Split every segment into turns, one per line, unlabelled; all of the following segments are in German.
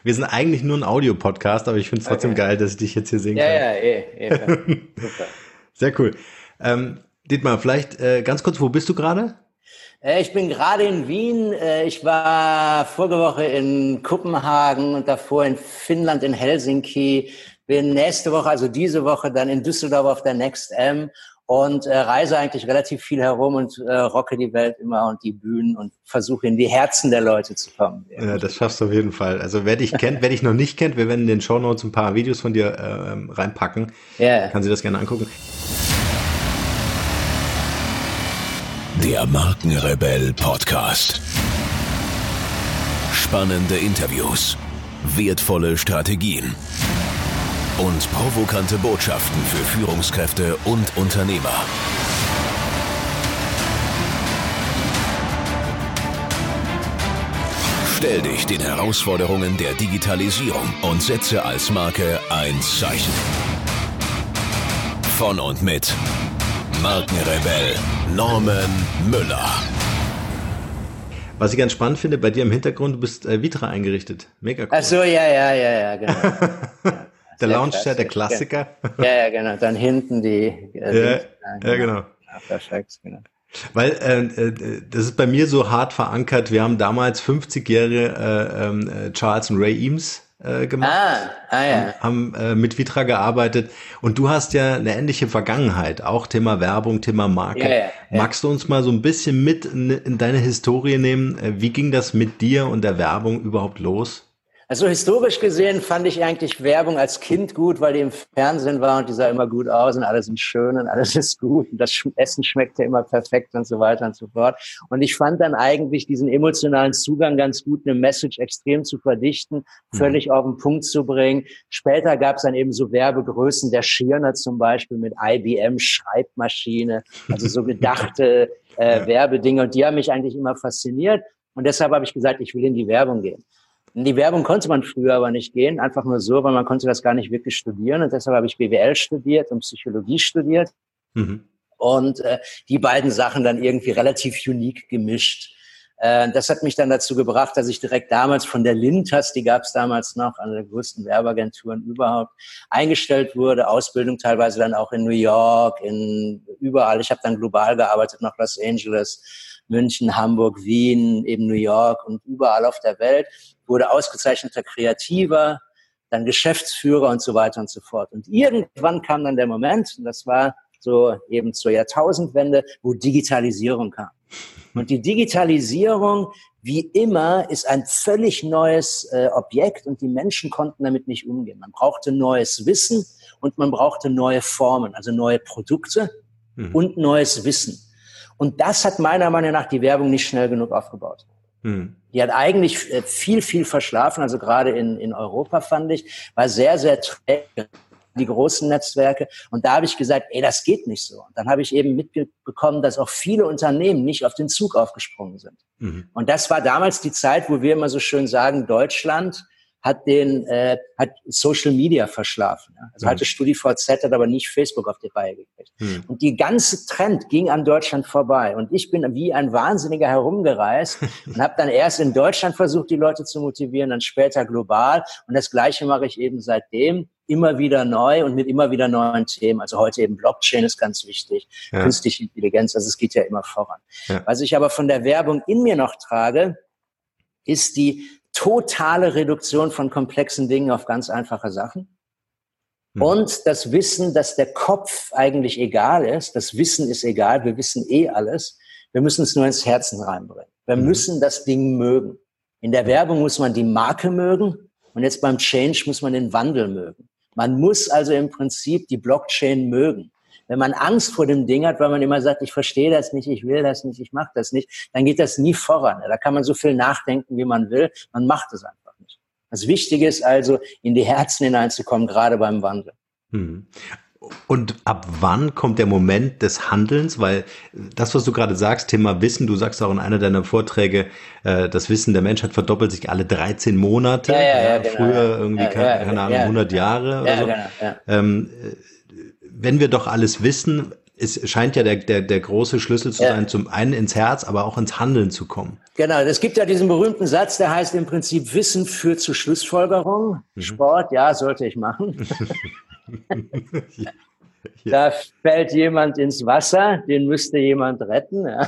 Wir sind eigentlich nur ein Audio-Podcast, aber ich finde es trotzdem geil, dass ich dich jetzt hier sehen kann.
Super.
Sehr cool. Dietmar, vielleicht ganz kurz, wo bist du gerade?
Ich bin gerade in Wien. Ich war vorige Woche in Kopenhagen und davor in Finnland, in Helsinki. Bin nächste Woche, also diese Woche, dann in Düsseldorf auf der Next M und reise eigentlich relativ viel herum und rocke die Welt immer und die Bühnen und versuche in die Herzen der Leute zu kommen.
Ja, das schaffst du auf jeden Fall. Also wer dich noch nicht kennt, wir werden in den Shownotes ein paar Videos von dir reinpacken.
Ja.
Kann sie das gerne angucken.
Der Markenrebell Podcast. Spannende Interviews, wertvolle Strategien und provokante Botschaften für Führungskräfte und Unternehmer. Stell dich den Herausforderungen der Digitalisierung und setze als Marke ein Zeichen. Von und mit Markenrebell Norman Müller.
Was ich ganz spannend finde, bei dir im Hintergrund, du bist Vitra eingerichtet. Mega cool.
Ach so, ja, genau. Ja,
der Lounge-Chair, der Klassiker.
Ja, genau. Dann hinten die.
Ja, genau.
Ja, perfekt, genau.
Weil das ist bei mir so hart verankert. Wir haben damals 50-jährige Charles und Ray Eames gemacht, haben mit Vitra gearbeitet und du hast ja eine ähnliche Vergangenheit, auch Thema Werbung, Thema Marke.
Ja.
Magst du uns mal so ein bisschen mit in deine Historie nehmen? Wie ging das mit dir und der Werbung überhaupt los?
Also historisch gesehen fand ich eigentlich Werbung als Kind gut, weil die im Fernsehen war und die sah immer gut aus und alles ist schön und alles ist gut und das Essen schmeckte immer perfekt und so weiter und so fort. Und ich fand dann eigentlich diesen emotionalen Zugang ganz gut, eine Message extrem zu verdichten, völlig auf den Punkt zu bringen. Später gab es dann eben so Werbegrößen, der Schirner zum Beispiel mit IBM Schreibmaschine, also so gedachte Werbedinge und die haben mich eigentlich immer fasziniert und deshalb habe ich gesagt, ich will in die Werbung gehen. In die Werbung konnte man früher aber nicht gehen, einfach nur so, weil man konnte das gar nicht wirklich studieren. Und deshalb habe ich BWL studiert und Psychologie studiert. Und die beiden Sachen dann irgendwie relativ unique gemischt. Das hat mich dann dazu gebracht, dass ich direkt damals von der Lintas, die gab es damals noch, eine der größten Werbeagenturen überhaupt, eingestellt wurde. Ausbildung teilweise dann auch in New York, überall. Ich habe dann global gearbeitet, nach Los Angeles, München, Hamburg, Wien, eben New York und überall auf der Welt, wurde ausgezeichneter Kreativer, dann Geschäftsführer und so weiter und so fort. Und irgendwann kam dann der Moment, und das war so eben zur Jahrtausendwende, wo Digitalisierung kam. Und die Digitalisierung, wie immer, ist ein völlig neues Objekt und die Menschen konnten damit nicht umgehen. Man brauchte neues Wissen und man brauchte neue Formen, also neue Produkte und neues Wissen. Und das hat meiner Meinung nach die Werbung nicht schnell genug aufgebaut. Die hat eigentlich viel verschlafen, also gerade in Europa fand ich, war sehr, sehr träge, die großen Netzwerke. Und da habe ich gesagt, das geht nicht so. Und dann habe ich eben mitbekommen, dass auch viele Unternehmen nicht auf den Zug aufgesprungen sind. Und das war damals die Zeit, wo wir immer so schön sagen, Deutschland hat Social Media verschlafen. Ja? Also hatte StudiVZ, hat aber nicht Facebook auf die Reihe gekriegt. Und die ganze Trend ging an Deutschland vorbei. Und ich bin wie ein Wahnsinniger herumgereist und habe dann erst in Deutschland versucht, die Leute zu motivieren, dann später global. Und das Gleiche mache ich eben seitdem immer wieder neu und mit immer wieder neuen Themen. Also heute eben Blockchain ist ganz wichtig, künstliche Intelligenz, also es geht ja immer voran. Was ich aber von der Werbung in mir noch trage, ist die totale Reduktion von komplexen Dingen auf ganz einfache Sachen. Und das Wissen, dass der Kopf eigentlich egal ist. Das Wissen ist egal, wir wissen alles. Wir müssen es nur ins Herzen reinbringen. Wir müssen das Ding mögen. In der Werbung muss man die Marke mögen und jetzt beim Change muss man den Wandel mögen. Man muss also im Prinzip die Blockchain mögen. Wenn man Angst vor dem Ding hat, weil man immer sagt, ich verstehe das nicht, ich will das nicht, ich mache das nicht, dann geht das nie voran. Da kann man so viel nachdenken, wie man will. Man macht es einfach nicht. Das Wichtige ist also, in die Herzen hineinzukommen, gerade beim Wandel.
Und ab wann kommt der Moment des Handelns? Weil das, was du gerade sagst, Thema Wissen, du sagst auch in einer deiner Vorträge, das Wissen der Menschheit verdoppelt sich alle 13 Monate. Genau, früher irgendwie, keine Ahnung, 100 Jahre oder so. Wenn wir doch alles wissen, es scheint ja der große Schlüssel zu sein, zum einen ins Herz, aber auch ins Handeln zu kommen.
Genau, es gibt ja diesen berühmten Satz, der heißt im Prinzip, Wissen führt zu Schlussfolgerung. Sport, ja, sollte ich machen. Da fällt jemand ins Wasser, den müsste jemand retten. Ja.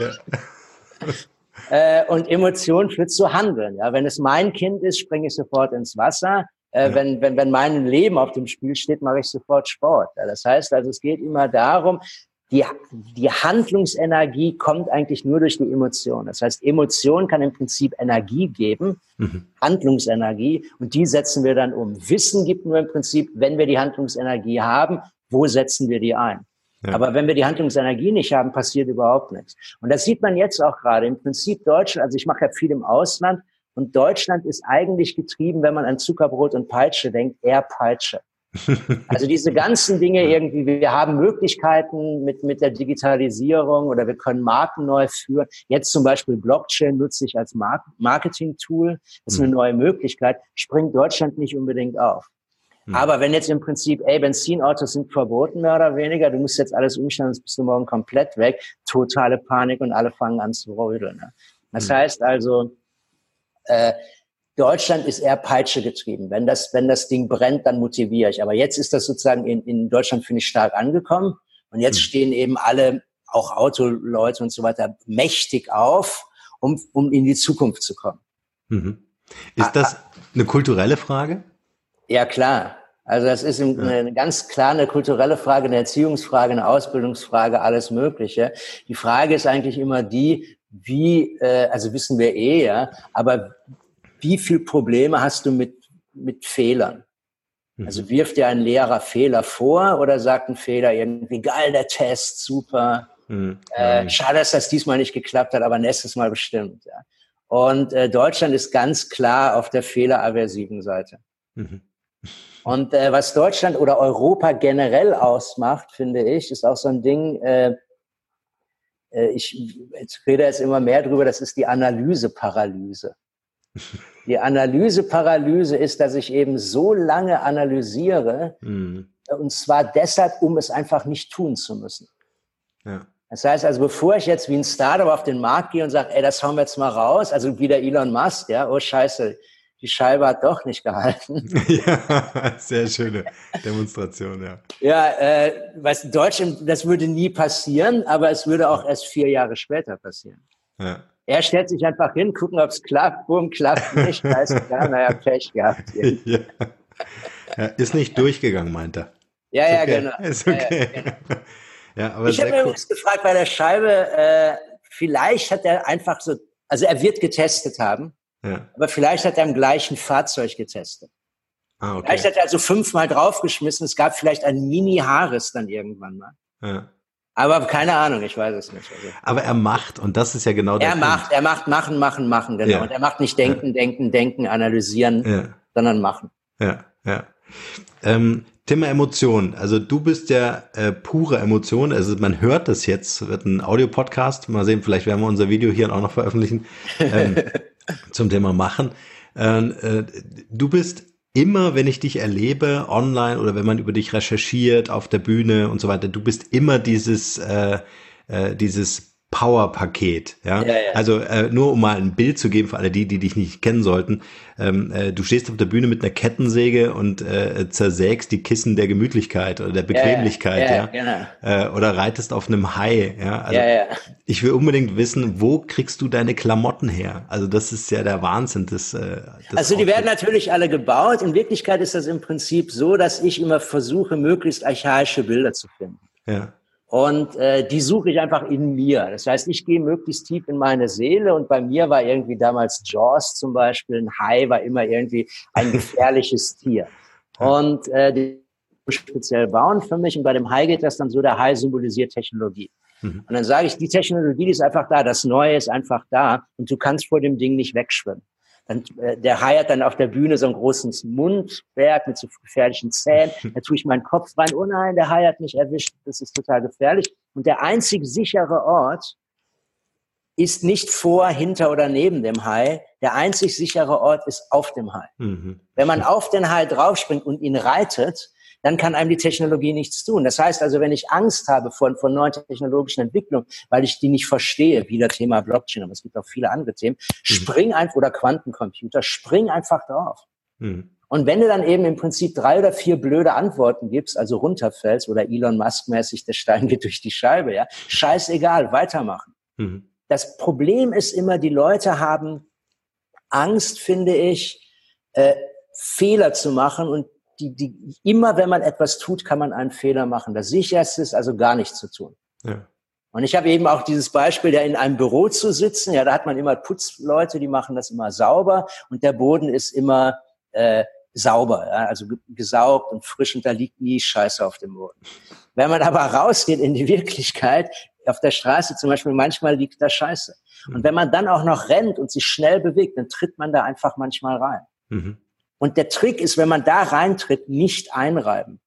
Und Emotion führt zu Handeln. Ja. Wenn es mein Kind ist, springe ich sofort ins Wasser. Wenn mein Leben auf dem Spiel steht, mache ich sofort Sport. Ja. Das heißt also, es geht immer darum, die Handlungsenergie kommt eigentlich nur durch die Emotion. Das heißt, Emotion kann im Prinzip Energie geben, Handlungsenergie, und die setzen wir dann um. Wissen gibt nur im Prinzip, wenn wir die Handlungsenergie haben, wo setzen wir die ein? Ja. Aber wenn wir die Handlungsenergie nicht haben, passiert überhaupt nichts. Und das sieht man jetzt auch gerade. Im Prinzip Deutschland, also ich mache ja viel im Ausland, und Deutschland ist eigentlich getrieben, wenn man an Zuckerbrot und Peitsche denkt, eher Peitsche. Also diese ganzen Dinge irgendwie, wir haben Möglichkeiten mit der Digitalisierung, oder wir können Marken neu führen. Jetzt zum Beispiel Blockchain nutze ich als Marketing-Tool. Das ist eine neue Möglichkeit. Springt Deutschland nicht unbedingt auf. Aber wenn jetzt im Prinzip, Benzinautos sind verboten, mehr oder weniger, du musst jetzt alles umstellen, sonst bist du morgen komplett weg, totale Panik und alle fangen an zu rödeln. Ne? Das heißt also, Deutschland ist eher Peitsche getrieben. Wenn das Ding brennt, dann motiviere ich. Aber jetzt ist das sozusagen in Deutschland, finde ich, stark angekommen. Und jetzt stehen eben alle, auch Autoleute und so weiter, mächtig auf, um in die Zukunft zu kommen.
Ist das eine kulturelle Frage?
Ja, klar. Also das ist eine ganz klar eine kulturelle Frage, eine Erziehungsfrage, eine Ausbildungsfrage, alles Mögliche. Die Frage ist eigentlich immer die, also wissen wir ja, aber wie viel Probleme hast du mit Fehlern? Also wirft dir ein Lehrer Fehler vor oder sagt ein Fehler irgendwie, geil, der Test, super. Schade, dass das diesmal nicht geklappt hat, aber nächstes Mal bestimmt. Ja. Und Deutschland ist ganz klar auf der fehleraversiven Seite. Und was Deutschland oder Europa generell ausmacht, finde ich, ist auch so ein Ding, ich rede jetzt immer mehr drüber, das ist die Analyseparalyse. Die Analyseparalyse ist, dass ich eben so lange analysiere, und zwar deshalb, um es einfach nicht tun zu müssen. Ja. Das heißt also, bevor ich jetzt wie ein Startup auf den Markt gehe und sage, das hauen wir jetzt mal raus, also wie der Elon Musk, ja, oh scheiße, die Scheibe hat doch nicht gehalten.
Ja, sehr schöne Demonstration, ja.
Ja, Deutschland, das würde nie passieren, aber es würde auch erst 4 Jahre später passieren. Ja. Er stellt sich einfach hin, gucken, ob es klappt, boom, klappt nicht, heißt klar, naja, Pech gehabt. Ja.
Ja, ist nicht durchgegangen, meint er.
Ja,
ist
ja,
okay.
genau.
Ist okay. Ja, genau. Ja, aber
ich habe mir übrigens gefragt bei der Scheibe, vielleicht hat er einfach so, also er wird getestet haben, aber vielleicht hat er im gleichen Fahrzeug getestet. Okay. Vielleicht hat er also 5-mal draufgeschmissen, es gab vielleicht ein Mini-Haares dann irgendwann mal. Ja. Aber keine Ahnung, ich weiß es nicht. Also,
aber er macht, und das ist ja genau der
Punkt. Er macht, machen, genau. Ja. Und er macht nicht denken, analysieren, sondern machen.
Ja. Thema Emotionen. Also du bist ja pure Emotion. Also man hört das jetzt, wird ein Audio-Podcast. Mal sehen, vielleicht werden wir unser Video hier auch noch veröffentlichen zum Thema Machen. Du bist immer, wenn ich dich erlebe, online oder wenn man über dich recherchiert, auf der Bühne und so weiter, du bist immer dieses Power-Paket, ja? Also nur um mal ein Bild zu geben für alle die dich nicht kennen sollten, du stehst auf der Bühne mit einer Kettensäge und zersägst die Kissen der Gemütlichkeit oder der Bequemlichkeit, genau. Oder reitest auf einem Hai, ja? Also ich will unbedingt wissen, wo kriegst du deine Klamotten her? Also das ist ja der Wahnsinn. Also
die werden natürlich alle gebaut. In Wirklichkeit ist das im Prinzip so, dass ich immer versuche, möglichst archaische Bilder zu finden. Ja. Und die suche ich einfach in mir. Das heißt, ich gehe möglichst tief in meine Seele, und bei mir war irgendwie damals Jaws zum Beispiel, ein Hai war immer irgendwie ein gefährliches Tier. Und die speziell bauen für mich, und bei dem Hai geht das dann so, der Hai symbolisiert Technologie. Und dann sage ich, die Technologie, die ist einfach da, das Neue ist einfach da, und du kannst vor dem Ding nicht wegschwimmen. Dann, der Hai hat dann auf der Bühne so ein großes Mundwerk mit so gefährlichen Zähnen. Da tue ich meinen Kopf rein. Oh nein, der Hai hat mich erwischt. Das ist total gefährlich. Und der einzig sichere Ort ist nicht vor, hinter oder neben dem Hai. Der einzig sichere Ort ist auf dem Hai. Mhm. Wenn man auf den Hai draufspringt und ihn reitet, dann kann einem die Technologie nichts tun. Das heißt also, wenn ich Angst habe vor neuen technologischen Entwicklungen, weil ich die nicht verstehe, wie das Thema Blockchain, aber es gibt auch viele andere Themen, spring einfach, oder Quantencomputer, spring einfach drauf. Mhm. Und wenn du dann eben im Prinzip 3 oder 4 blöde Antworten gibst, also runterfällst oder Elon Musk-mäßig, der Stein geht durch die Scheibe, ja, scheißegal, weitermachen. Mhm. Das Problem ist immer, die Leute haben Angst, finde ich, Fehler zu machen, und die immer, wenn man etwas tut, kann man einen Fehler machen. Das Sicherste ist also gar nichts zu tun. Ja. Und ich habe eben auch dieses Beispiel, ja, in einem Büro zu sitzen, ja, da hat man immer Putzleute, die machen das immer sauber, und der Boden ist immer sauber, ja, also gesaugt und frisch, und da liegt nie Scheiße auf dem Boden. Wenn man aber rausgeht in die Wirklichkeit, auf der Straße zum Beispiel, manchmal liegt da Scheiße. Und wenn man dann auch noch rennt und sich schnell bewegt, dann tritt man da einfach manchmal rein. Mhm. Und der Trick ist, wenn man da reintritt, nicht einreiben.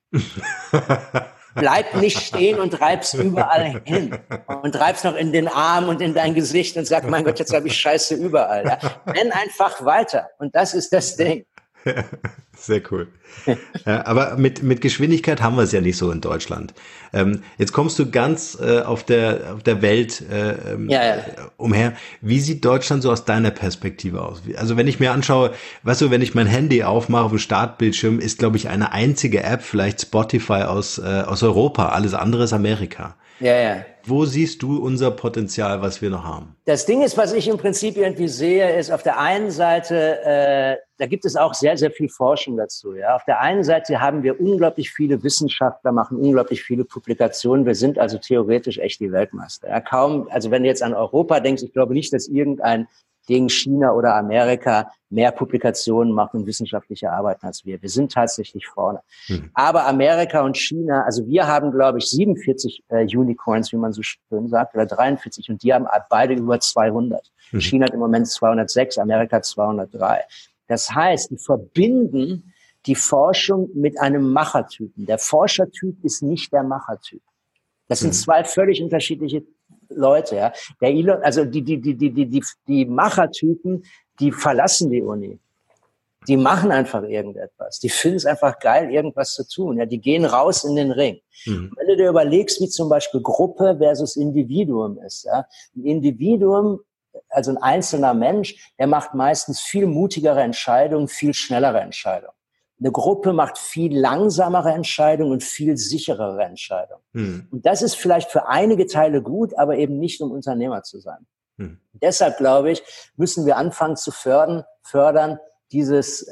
Bleib nicht stehen und reib's überall hin. Und reib's noch in den Arm und in dein Gesicht und sag, mein Gott, jetzt habe ich Scheiße überall. Ja? Renn einfach weiter. Und das ist das Ding.
Sehr cool. Ja, aber mit Geschwindigkeit haben wir es ja nicht so in Deutschland. Jetzt kommst du ganz auf der Welt umher. Wie sieht Deutschland so aus deiner Perspektive aus? Also wenn ich mir anschaue, weißt du, wenn ich mein Handy aufmache auf dem Startbildschirm, ist, glaube ich, eine einzige App, vielleicht Spotify aus Europa. Alles andere ist Amerika.
Ja, ja.
Wo siehst du unser Potenzial, was wir noch haben?
Das Ding ist, was ich im Prinzip irgendwie sehe, ist auf der einen Seite, da gibt es auch sehr, sehr viel Forschung dazu. Ja, auf der einen Seite haben wir unglaublich viele Wissenschaftler, machen unglaublich viele Publikationen. Wir sind also theoretisch echt die Weltmeister. Ja, kaum, also wenn du jetzt an Europa denkst, ich glaube nicht, dass irgendein gegen China oder Amerika mehr Publikationen macht und wissenschaftliche Arbeiten als wir. Wir sind tatsächlich vorne. Aber Amerika und China, also wir haben, glaube ich, 47 Unicorns, wie man so schön sagt, oder 43, und die haben beide über 200. China hat im Moment 206, Amerika 203. Das heißt, die verbinden die Forschung mit einem Machertypen. Der Forschertyp ist nicht der Machertyp. Das sind zwei völlig unterschiedliche Leute, ja. Der Elon, also die Machertypen, die verlassen die Uni. Die machen einfach irgendetwas. Die finden es einfach geil, irgendwas zu tun. Ja, die gehen raus in den Ring. Wenn du dir überlegst, wie zum Beispiel Gruppe versus Individuum ist, ja. Ein Individuum, also ein einzelner Mensch, der macht meistens viel mutigere Entscheidungen, viel schnellere Entscheidungen. Eine Gruppe macht viel langsamere Entscheidungen und viel sicherere Entscheidungen. Und das ist vielleicht für einige Teile gut, aber eben nicht, um Unternehmer zu sein. Deshalb, glaube ich, müssen wir anfangen zu fördern dieses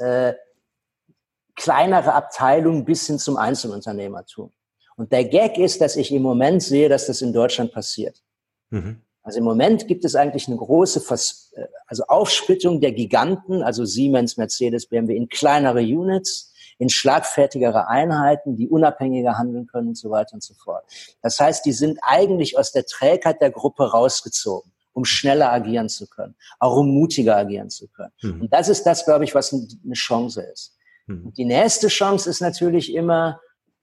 kleinere Abteilung bis hin zum Einzelunternehmertum. Und der Gag ist, dass ich im Moment sehe, dass das in Deutschland passiert. Also im Moment gibt es eigentlich eine große Aufsplittung der Giganten, also Siemens, Mercedes, BMW, in kleinere Units, in schlagfertigere Einheiten, die unabhängiger handeln können und so weiter und so fort. Das heißt, die sind eigentlich aus der Trägheit der Gruppe rausgezogen, um schneller agieren zu können, auch um mutiger agieren zu können. Und das ist das, glaube ich, was eine Chance ist. Und die nächste Chance ist natürlich immer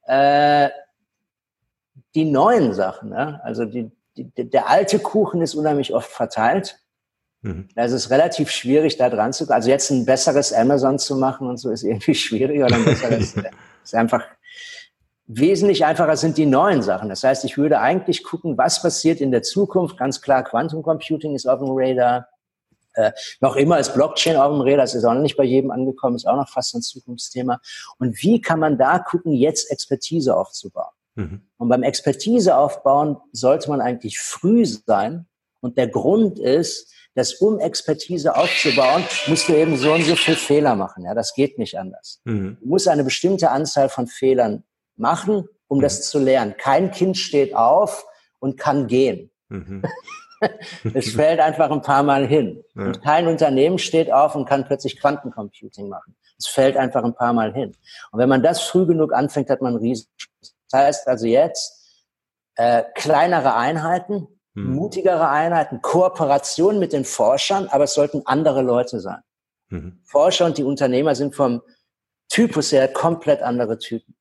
die neuen Sachen. Ne? Also der alte Kuchen ist unheimlich oft verteilt. Also es ist relativ schwierig, da dran zu kommen. Also jetzt ein besseres Amazon zu machen und so ist irgendwie schwieriger. Oder ein besseres, ist einfach wesentlich einfacher sind die neuen Sachen. Das heißt, ich würde eigentlich gucken, was passiert in der Zukunft. Ganz klar, Quantum Computing ist auf dem Radar. Noch immer ist Blockchain auf dem Radar. Das ist auch noch nicht bei jedem angekommen. Ist auch noch fast ein Zukunftsthema. Und wie kann man da gucken, jetzt Expertise aufzubauen? Und beim Expertise aufbauen sollte man eigentlich früh sein. Und der Grund ist, dass um Expertise aufzubauen, musst du eben so und so viel Fehler machen. Ja, das geht nicht anders. Du musst eine bestimmte Anzahl von Fehlern machen, um das zu lernen. Kein Kind steht auf und kann gehen. Es fällt einfach ein paar Mal hin. Und kein Unternehmen steht auf und kann plötzlich Quantencomputing machen. Es fällt einfach ein paar Mal hin. Und wenn man das früh genug anfängt, hat man einen Riesenschutz. Das heißt also jetzt kleinere Einheiten, mutigere Einheiten, Kooperation mit den Forschern, aber es sollten andere Leute sein. Forscher und die Unternehmer sind vom Typus her komplett andere Typen.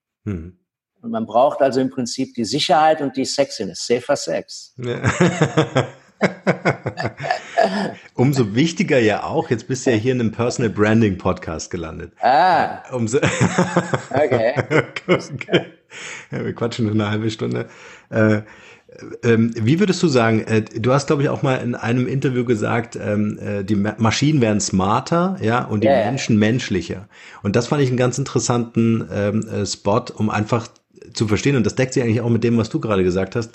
Und man braucht also im Prinzip die Sicherheit und die Sexiness, safer Sex.
Umso wichtiger ja auch, jetzt bist du ja hier in einem Personal Branding Podcast gelandet. Okay. Okay. Ja, wir quatschen nur eine halbe Stunde. Wie würdest du sagen, du hast, glaube ich, auch mal in einem Interview gesagt, die Maschinen werden smarter, ja, und die Menschen menschlicher. Und das fand ich einen ganz interessanten Spot, um einfach zu verstehen, und das deckt sich eigentlich auch mit dem, was du gerade gesagt hast.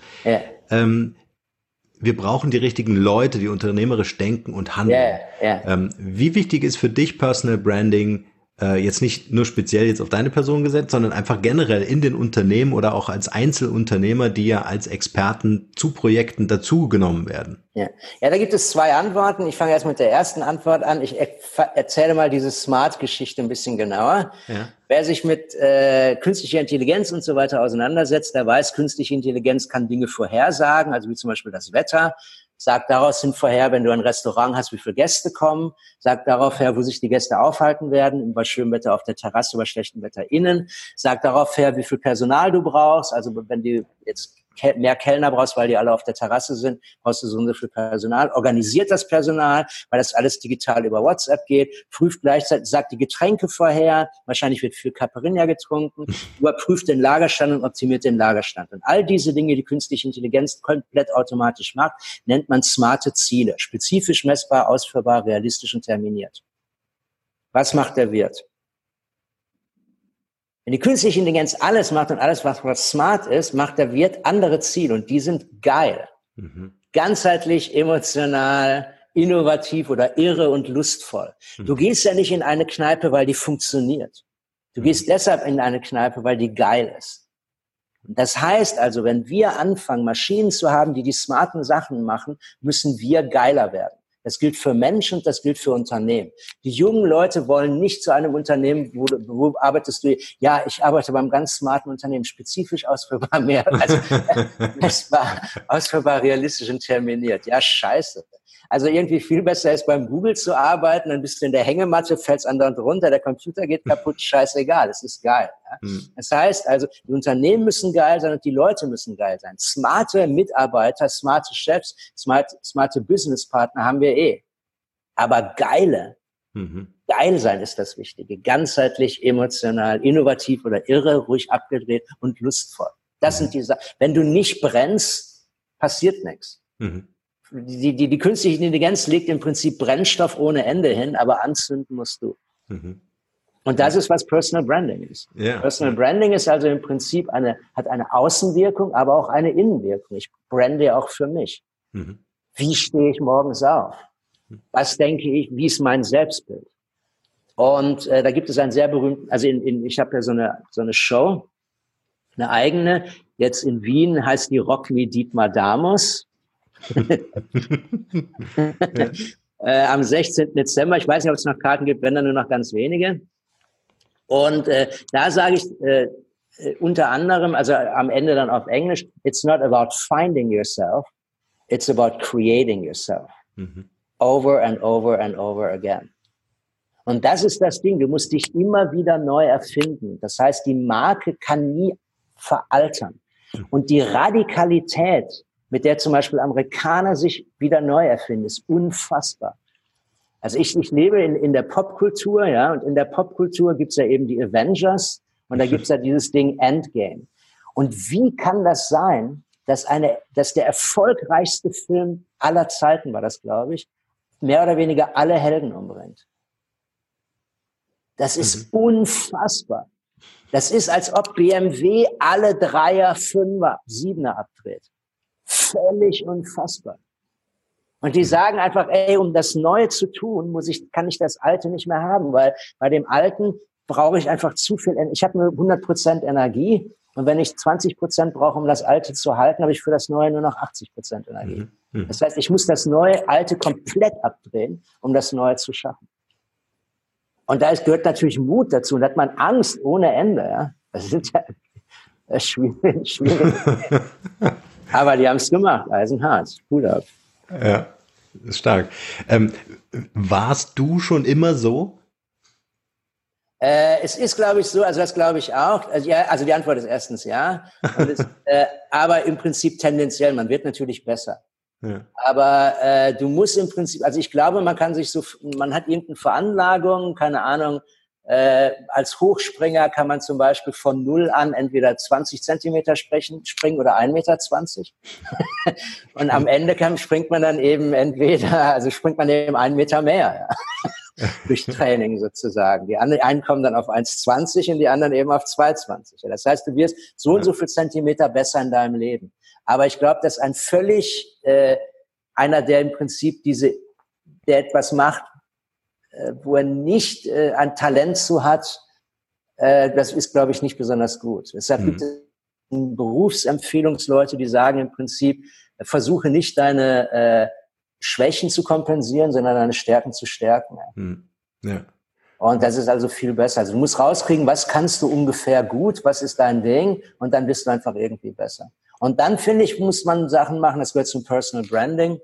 Wir brauchen die richtigen Leute, die unternehmerisch denken und handeln. Wie wichtig ist für dich Personal Branding, jetzt nicht nur speziell jetzt auf deine Person gesetzt, sondern einfach generell in den Unternehmen oder auch als Einzelunternehmer, die ja als Experten zu Projekten dazugenommen werden?
Ja, da gibt es 2 Antworten. Ich fange erst mit der ersten Antwort an. Ich erzähle mal diese Smart-Geschichte ein bisschen genauer. Ja. Wer sich mit künstlicher Intelligenz und so weiter auseinandersetzt, der weiß, künstliche Intelligenz kann Dinge vorhersagen, also wie zum Beispiel das Wetter. Sagt daraus hin vorher, wenn du ein Restaurant hast, wie viele Gäste kommen. Sagt darauf her, wo sich die Gäste aufhalten werden, bei schönem Wetter auf der Terrasse, bei schlechtem Wetter innen. Sagt darauf her, wie viel Personal du brauchst. Also wenn du jetzt mehr Kellner brauchst, weil die alle auf der Terrasse sind, brauchst du so und so viel Personal. Organisiert das Personal, weil das alles digital über WhatsApp geht. Prüft gleichzeitig, sagt die Getränke vorher. Wahrscheinlich wird viel Caipirinha getrunken. Überprüft den Lagerstand und optimiert den Lagerstand. Und all diese Dinge, die künstliche Intelligenz komplett automatisch macht, nennt man smarte Ziele. Spezifisch, messbar, ausführbar, realistisch und terminiert. Was macht der Wirt? Wenn die künstliche Intelligenz alles macht und alles, was smart ist, macht der Wirt andere Ziele und die sind geil. Ganzheitlich, emotional, innovativ oder irre und lustvoll. Du gehst ja nicht in eine Kneipe, weil die funktioniert. Du gehst deshalb in eine Kneipe, weil die geil ist. Und das heißt also, wenn wir anfangen, Maschinen zu haben, die die smarten Sachen machen, müssen wir geiler werden. Das gilt für Menschen, das gilt für Unternehmen. Die jungen Leute wollen nicht zu einem Unternehmen, wo arbeitest du? Ja, ich arbeite beim ganz smarten Unternehmen, spezifisch ausführbar mehr, also es war ausführbar realistisch und terminiert. Ja, scheiße. Also irgendwie viel besser ist, beim Google zu arbeiten, dann bist du in der Hängematte, fällst andauernd runter, der Computer geht kaputt, scheißegal, es ist geil. Ja? Das heißt also, die Unternehmen müssen geil sein und die Leute müssen geil sein. Smarte Mitarbeiter, smarte Chefs, smarte Businesspartner haben wir Aber geile, geil sein ist das Wichtige. Ganzheitlich, emotional, innovativ oder irre, ruhig abgedreht und lustvoll. Das sind die Sachen. Wenn du nicht brennst, passiert nichts. Die künstliche Intelligenz legt im Prinzip Brennstoff ohne Ende hin, aber anzünden musst du. Und das ist, was Personal Branding ist. Personal Branding ist also im Prinzip hat eine Außenwirkung, aber auch eine Innenwirkung. Ich brande auch für mich. Wie stehe ich morgens auf? Was denke ich? Wie ist mein Selbstbild? Und da gibt es einen sehr berühmten, also ich habe ja so eine Show, eine eigene. Jetzt in Wien heißt die Rock Me Dietmar Damus. Am 16. Dezember, ich weiß nicht, ob es noch Karten gibt, wenn dann nur noch ganz wenige. Und da sage ich unter anderem, also am Ende dann auf Englisch, it's not about finding yourself, it's about creating yourself. Over and over and over again. Und das ist das Ding, du musst dich immer wieder neu erfinden. Das heißt, die Marke kann nie veraltern. Und die Radikalität, mit der zum Beispiel Amerikaner sich wieder neu erfinden, ist unfassbar. Also ich lebe in der Popkultur, ja, und in der Popkultur gibt's ja eben die Avengers und da gibt's ja dieses Ding Endgame. Und wie kann das sein, dass der erfolgreichste Film aller Zeiten war das, glaube ich, mehr oder weniger alle Helden umbringt? Das ist unfassbar. Das ist, als ob BMW alle 3er, 5er, 7er abdreht. Völlig unfassbar. Und die sagen einfach, um das Neue zu tun, kann ich das Alte nicht mehr haben, weil bei dem Alten brauche ich einfach zu viel. Ich habe nur 100% Energie und wenn ich 20% brauche, um das Alte zu halten, habe ich für das Neue nur noch 80% Energie. Das heißt, ich muss das Alte komplett abdrehen, um das Neue zu schaffen. Und gehört natürlich Mut dazu. Und da hat man Angst ohne Ende. Ja? Das sind ja schwierig. Aber die haben es gemacht, eisenhart. Hut ab.
Ja, ist stark. Warst du schon immer so?
Es ist, glaube ich, so, also das glaube ich auch. Also die Antwort ist erstens ja. Aber im Prinzip tendenziell, man wird natürlich besser.
Ja.
Aber du musst im Prinzip, also ich glaube, man hat irgendeine Veranlagung, keine Ahnung, als Hochspringer kann man zum Beispiel von 0 an entweder 20 Zentimeter springen oder 1,20 Meter. Und am Ende springt man dann eben springt man eben 1 Meter mehr. Ja. Durch Training sozusagen. Die einen kommen dann auf 1,20 und die anderen eben auf 2,20. Ja, das heißt, du wirst so und so viel Zentimeter besser in deinem Leben. Aber ich glaube, dass einer, der im Prinzip der etwas macht, wo er nicht ein Talent zu hat, das ist, glaube ich, nicht besonders gut. Deshalb gibt es Berufsempfehlungsleute, die sagen im Prinzip, versuche nicht deine Schwächen zu kompensieren, sondern deine Stärken zu stärken.
Ja.
Und das ist also viel besser. Also du musst rauskriegen, was kannst du ungefähr gut, was ist dein Ding, und dann bist du einfach irgendwie besser. Und dann, finde ich, muss man Sachen machen, das gehört zum Personal Branding,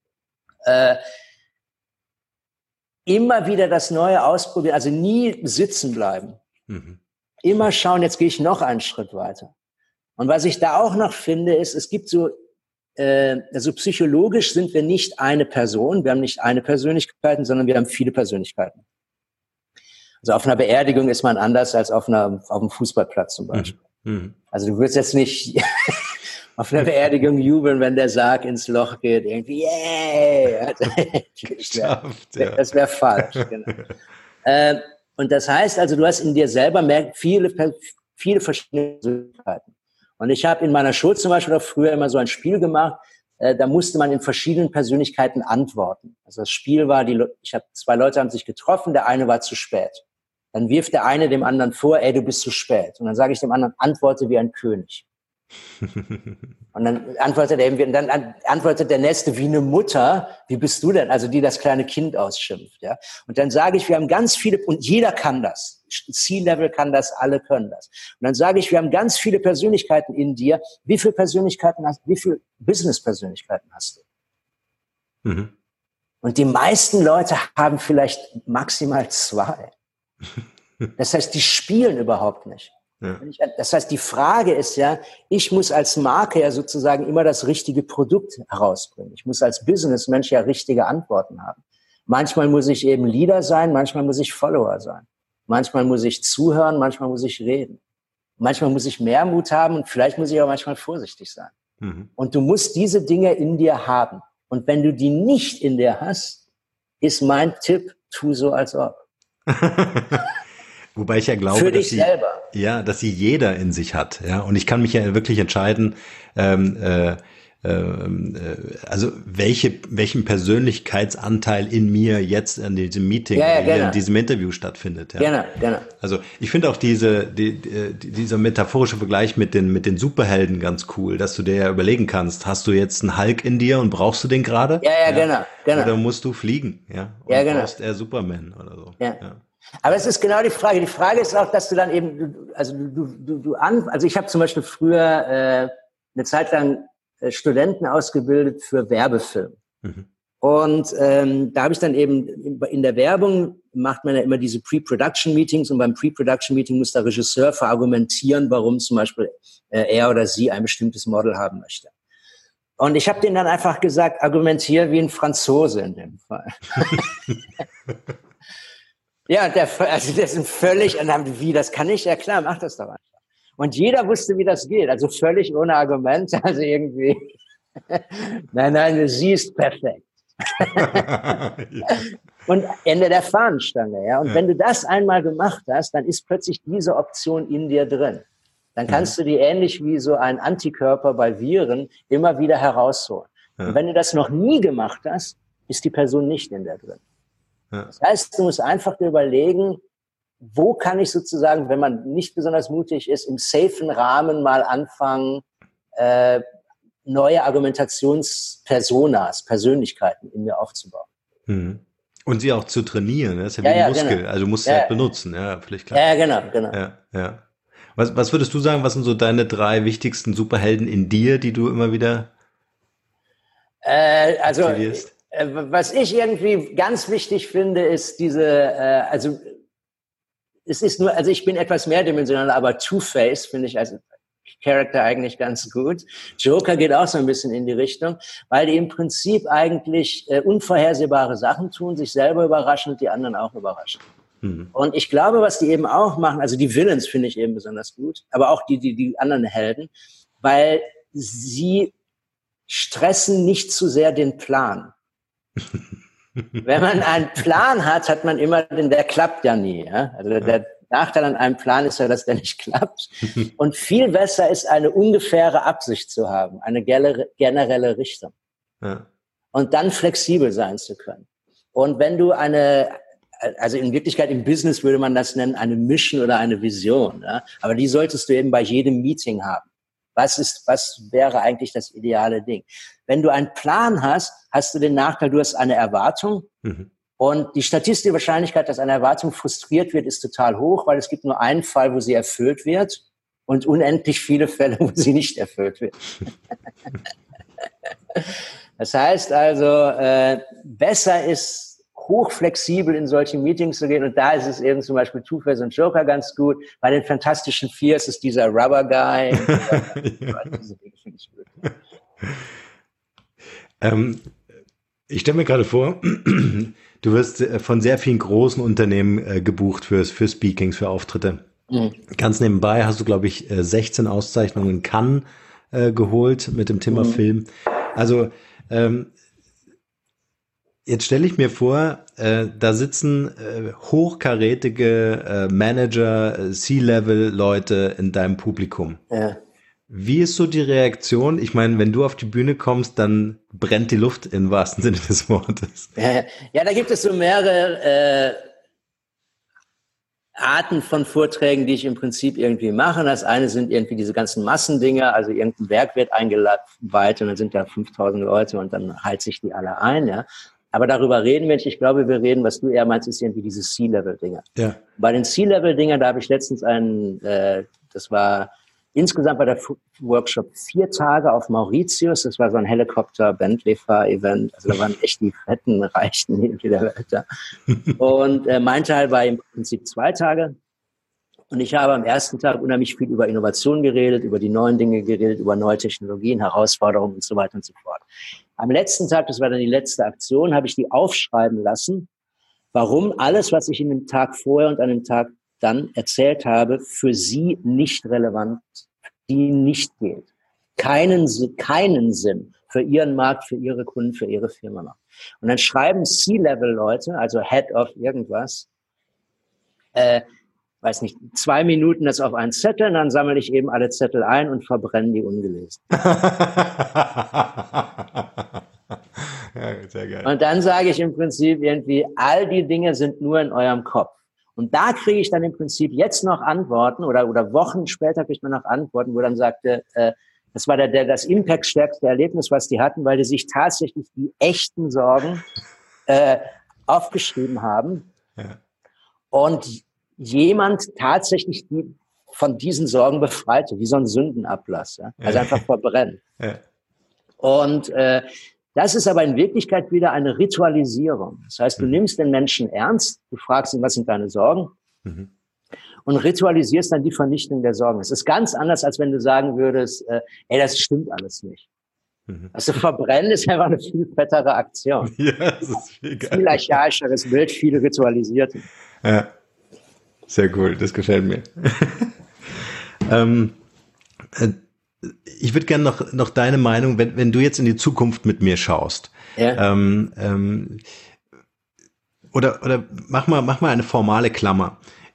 immer wieder das Neue ausprobieren, also nie sitzen bleiben. Immer schauen, jetzt gehe ich noch einen Schritt weiter. Und was ich da auch noch finde, ist, es gibt also psychologisch sind wir nicht eine Person, wir haben nicht eine Persönlichkeit, sondern wir haben viele Persönlichkeiten. Also auf einer Beerdigung ist man anders als auf einem Fußballplatz zum Beispiel. Also du würdest jetzt nicht auf einer Beerdigung jubeln, wenn der Sarg ins Loch geht, irgendwie, yeah! Das wäre falsch. Genau. Und das heißt also, du hast in dir selber viele verschiedene Persönlichkeiten. Und ich habe in meiner Show zum Beispiel auch früher immer so ein Spiel gemacht, da musste man in verschiedenen Persönlichkeiten antworten. Also das Spiel war, 2 Leute haben sich getroffen, der eine war zu spät. Dann wirft der eine dem anderen vor, ey, du bist zu spät. Und dann sage ich dem anderen, antworte wie ein König. Und dann antwortet der Nächste wie eine Mutter, wie bist du denn? Also die das kleine Kind ausschimpft. Ja? Und dann sage ich, wir haben ganz viele, und jeder kann das. C-Level kann das, alle können das. Und dann sage ich, wir haben ganz viele Persönlichkeiten in dir. Wie viele Business-Persönlichkeiten hast du? Und die meisten Leute haben vielleicht maximal 2. Das heißt, die spielen überhaupt nicht. Ja. Das heißt, die Frage ist ja, ich muss als Marke ja sozusagen immer das richtige Produkt herausbringen. Ich muss als Businessmensch ja richtige Antworten haben. Manchmal muss ich eben Leader sein, manchmal muss ich Follower sein. Manchmal muss ich zuhören, manchmal muss ich reden. Manchmal muss ich mehr Mut haben und vielleicht muss ich auch manchmal vorsichtig sein. Und du musst diese Dinge in dir haben. Und wenn du die nicht in dir hast, ist mein Tipp, tu so als ob.
Wobei ich ja glaube, dass sie jeder in sich hat, ja. Und ich kann mich ja wirklich entscheiden, also welchen Persönlichkeitsanteil in mir jetzt in diesem Meeting, in diesem Interview stattfindet. Ja. Genau. Also ich finde auch dieser metaphorische Vergleich mit den Superhelden ganz cool, dass du dir ja überlegen kannst, hast du jetzt einen Hulk in dir und brauchst du den gerade?
Genau.
Oder musst du fliegen, ja? Und brauchst eher Superman oder so. Ja.
Aber es ist genau die Frage. Die Frage ist auch, dass du dann eben, also ich habe zum Beispiel früher eine Zeit lang Studenten ausgebildet für Werbefilm. Und da habe ich dann eben in der Werbung macht man ja immer diese Pre-Production-Meetings, und beim Pre-Production-Meeting muss der Regisseur verargumentieren, warum zum Beispiel er oder sie ein bestimmtes Model haben möchte. Und ich habe denen dann einfach gesagt, argumentiere wie ein Franzose in dem Fall. Ja, das sind völlig, und dann, wie, das kann ich? Ja klar, mach das doch einfach. Und jeder wusste, wie das geht, also völlig ohne Argument, also irgendwie, nein, sie ist perfekt. Und Ende der Fahnenstange, ja. Und wenn du das einmal gemacht hast, dann ist plötzlich diese Option in dir drin. Dann kannst du die ähnlich wie so ein Antikörper bei Viren immer wieder herausholen. Und wenn du das noch nie gemacht hast, ist die Person nicht in dir drin. Das heißt, du musst einfach dir überlegen, wo kann ich sozusagen, wenn man nicht besonders mutig ist, im safen Rahmen mal anfangen, neue Argumentationspersonas, Persönlichkeiten in mir aufzubauen.
Und sie auch zu trainieren, das ist ja wie ein Muskel, genau. Also du musst sie halt benutzen, völlig klar.
Ja, genau.
Ja. Was würdest du sagen, was sind so deine 3 wichtigsten Superhelden in dir, die du immer wieder aktivierst?
Was ich irgendwie ganz wichtig finde, ist ich bin etwas mehrdimensional, aber Two-Face finde ich, also Charakter eigentlich ganz gut. Joker geht auch so ein bisschen in die Richtung, weil die im Prinzip eigentlich unvorhersehbare Sachen tun, sich selber überraschen und die anderen auch überraschen. Und ich glaube, was die eben auch machen, also die Villains finde ich eben besonders gut, aber auch die anderen Helden, weil sie stressen nicht zu sehr den Plan. Wenn man einen Plan hat man immer der klappt ja nie. Ja? Also der Nachteil an einem Plan ist ja, dass der nicht klappt. Und viel besser ist, eine ungefähre Absicht zu haben, eine generelle Richtung. Ja. Und dann flexibel sein zu können. Und wenn du also in Wirklichkeit im Business würde man das nennen, eine Mission oder eine Vision. Ja? Aber die solltest du eben bei jedem Meeting haben. Was wäre eigentlich das ideale Ding? Wenn du einen Plan hast, hast du den Nachteil, du hast eine Erwartung. Und die statistische Wahrscheinlichkeit, dass eine Erwartung frustriert wird, ist total hoch, weil es gibt nur einen Fall, wo sie erfüllt wird und unendlich viele Fälle, wo sie nicht erfüllt wird. Das heißt also, besser ist, hochflexibel in solche Meetings zu gehen. Und da ist es eben zum Beispiel Two-Face und Joker ganz gut. Bei den Fantastischen Vier ist es dieser Rubber Guy. Diese Dinge finde ich gut.
Ich stelle mir gerade vor, du wirst von sehr vielen großen Unternehmen gebucht für Speakings, für Auftritte. Ganz nebenbei hast du, glaube ich, 16 Auszeichnungen in Cannes geholt mit dem Thema Film. Also jetzt stelle ich mir vor, da sitzen hochkarätige Manager, C-Level-Leute in deinem Publikum. Ja. Wie ist so die Reaktion? Ich meine, wenn du auf die Bühne kommst, dann brennt die Luft im wahrsten Sinne des Wortes.
Ja, da gibt es so mehrere Arten von Vorträgen, die ich im Prinzip irgendwie mache. Das eine sind irgendwie diese ganzen Massendinger, also irgendein Werk wird eingeweiht und dann sind da 5000 Leute und dann halte ich die alle ein, ja. Aber darüber reden wir nicht. Ich glaube, wir reden, was du eher meinst, ist irgendwie diese C-Level-Dinger. Ja. Bei den C-Level-Dinger, da habe ich letztens das war insgesamt bei der Workshop 4 Tage auf Mauritius. Das war so ein Helikopter-Bentley-Fahr-Event. Also da waren echt die fetten, reichen irgendwie der Welt da. Und mein Teil war im Prinzip 2 Tage. Und ich habe am ersten Tag unheimlich viel über Innovation geredet, über die neuen Dinge geredet, über neue Technologien, Herausforderungen und so weiter und so fort. Am letzten Tag, das war dann die letzte Aktion, habe ich die aufschreiben lassen, warum alles, was ich in dem Tag vorher und an dem Tag dann erzählt habe, für sie nicht relevant, die nicht gilt. Keinen Sinn für ihren Markt, für ihre Kunden, für ihre Firma macht. Und dann schreiben C-Level-Leute, also Head of irgendwas, weiß nicht, 2 Minuten das auf einen Zettel, und dann sammle ich eben alle Zettel ein und verbrenne die ungelesen. Ja, sehr geil. Und dann sage ich im Prinzip irgendwie, all die Dinge sind nur in eurem Kopf. Und da kriege ich dann im Prinzip jetzt noch Antworten oder Wochen später kriegt man noch Antworten, wo dann sagte, das war das impactstärkste Erlebnis, was die hatten, weil die sich tatsächlich die echten Sorgen aufgeschrieben haben. Ja. Und jemand tatsächlich die von diesen Sorgen befreite, wie so ein Sündenablass. Ja? Also einfach verbrennen. Ja. Und das ist aber in Wirklichkeit wieder eine Ritualisierung. Das heißt, du nimmst den Menschen ernst, du fragst ihn, was sind deine Sorgen? Und ritualisierst dann die Vernichtung der Sorgen. Es ist ganz anders, als wenn du sagen würdest, das stimmt alles nicht. Also verbrennen ist einfach eine viel fettere Aktion. Ja, das ist viel archaischeres Bild, viel ritualisiert.
Ja. Sehr cool, das gefällt mir. Ich würde gerne noch deine Meinung, wenn du jetzt in die Zukunft mit mir schaust. Ja. Oder mach mal eine formale Klammer.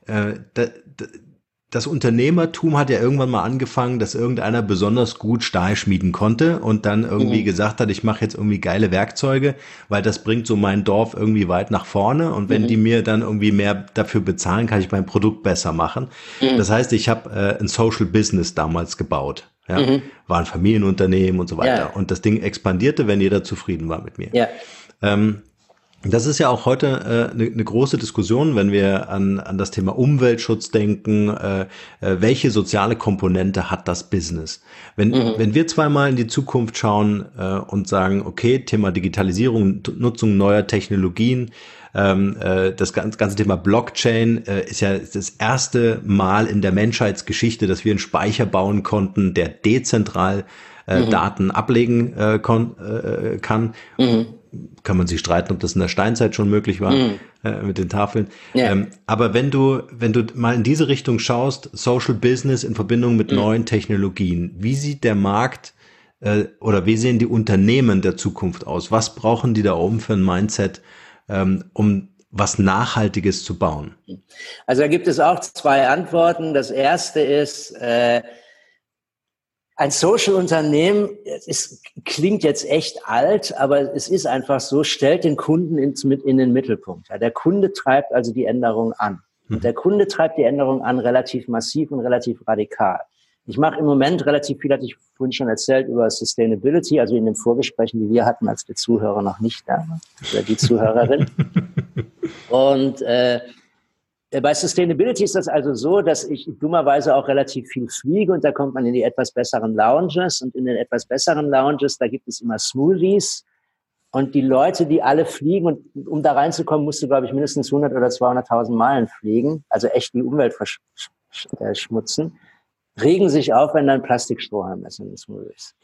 Das Unternehmertum hat ja irgendwann mal angefangen, dass irgendeiner besonders gut Stahl schmieden konnte und dann irgendwie gesagt hat, ich mache jetzt irgendwie geile Werkzeuge, weil das bringt so mein Dorf irgendwie weit nach vorne und wenn die mir dann irgendwie mehr dafür bezahlen, kann ich mein Produkt besser machen. Das heißt, ich habe ein Social Business damals gebaut. Ja, war ein Familienunternehmen und so weiter. Ja. Und das Ding expandierte, wenn jeder zufrieden war mit mir. Ja. Das ist ja auch heute eine große Diskussion, wenn wir an das Thema Umweltschutz denken. Welche soziale Komponente hat das Business? Wenn wir zweimal in die Zukunft schauen und sagen, okay, Thema Digitalisierung, Nutzung neuer Technologien, Das ganze Thema Blockchain ist ja das erste Mal in der Menschheitsgeschichte, dass wir einen Speicher bauen konnten, der dezentral Daten ablegen kann. Kann man sich streiten, ob das in der Steinzeit schon möglich war mit den Tafeln. Ja. Aber wenn du mal in diese Richtung schaust, Social Business in Verbindung mit neuen Technologien, wie sieht der Markt oder wie sehen die Unternehmen der Zukunft aus? Was brauchen die da oben für ein Mindset, um was Nachhaltiges zu bauen?
Also da gibt es auch zwei Antworten. Das erste ist, ein Social-Unternehmen, klingt jetzt echt alt, aber es ist einfach so, stellt den Kunden in den Mittelpunkt. Ja, der Kunde treibt also die Änderung an. Und der Kunde treibt die Änderung an relativ massiv und relativ radikal. Ich mache im Moment relativ viel, hatte ich vorhin schon erzählt, über Sustainability, also in den Vorgesprächen, die wir hatten, als der Zuhörer noch nicht da war, oder die Zuhörerin. Und bei Sustainability ist das also so, dass ich dummerweise auch relativ viel fliege und da kommt man in die etwas besseren Lounges und in den etwas besseren Lounges, da gibt es immer Smoothies und die Leute, die alle fliegen und um da reinzukommen, musst du, glaube ich, mindestens 100 oder 200.000 Meilen fliegen, also echt die Umwelt verschmutzen, regen sich auf, wenn dann Plastikstrohhalm ist in den Smoothies.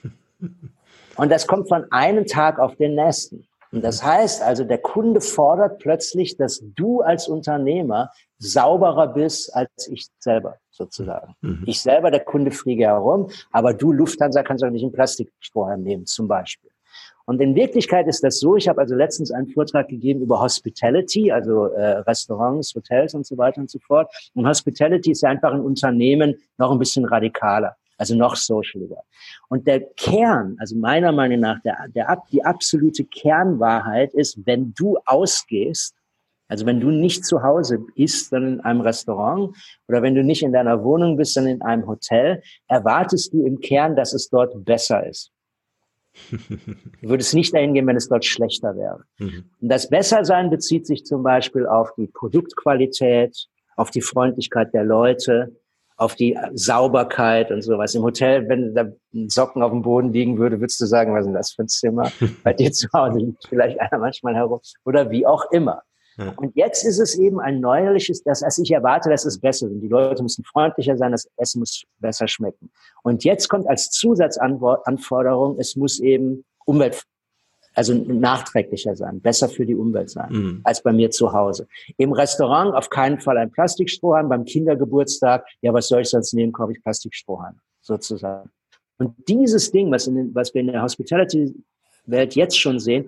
Und das kommt von einem Tag auf den nächsten. Und das heißt also, der Kunde fordert plötzlich, dass du als Unternehmer sauberer bist als ich selber, sozusagen. Ich selber, der Kunde, fliege herum, aber du, Lufthansa, kannst doch nicht einen Plastikstrohhalm nehmen, zum Beispiel. Und in Wirklichkeit ist das so, ich habe also letztens einen Vortrag gegeben über Hospitality, also Restaurants, Hotels und so weiter und so fort. Und Hospitality ist ja einfach ein Unternehmen noch ein bisschen radikaler. Also noch socialiger. Und der Kern, also meiner Meinung nach, die absolute Kernwahrheit ist, wenn du ausgehst, also wenn du nicht zu Hause isst, sondern in einem Restaurant oder wenn du nicht in deiner Wohnung bist, sondern in einem Hotel, erwartest du im Kern, dass es dort besser ist. Du würdest nicht dahin gehen, wenn es dort schlechter wäre. Und das Bessersein bezieht sich zum Beispiel auf die Produktqualität, auf die Freundlichkeit der Leute, auf die Sauberkeit und sowas. Im Hotel, wenn da Socken auf dem Boden liegen würde, würdest du sagen, was ist denn das für ein Zimmer? Bei dir zu Hause liegt vielleicht einer manchmal herum oder wie auch immer. Ja. Und jetzt ist es eben ein neuerliches, also ich erwarte, dass es besser wird. Die Leute müssen freundlicher sein, das Essen muss besser schmecken. Und jetzt kommt als Zusatzanforderung, es muss eben also nachträglicher sein, besser für die Umwelt sein, als bei mir zu Hause. Im Restaurant auf keinen Fall ein Plastikstrohhalm, beim Kindergeburtstag, ja, was soll ich sonst nehmen, kaufe ich Plastikstrohhalm, sozusagen. Und dieses Ding, was wir in der Hospitality-Welt jetzt schon sehen,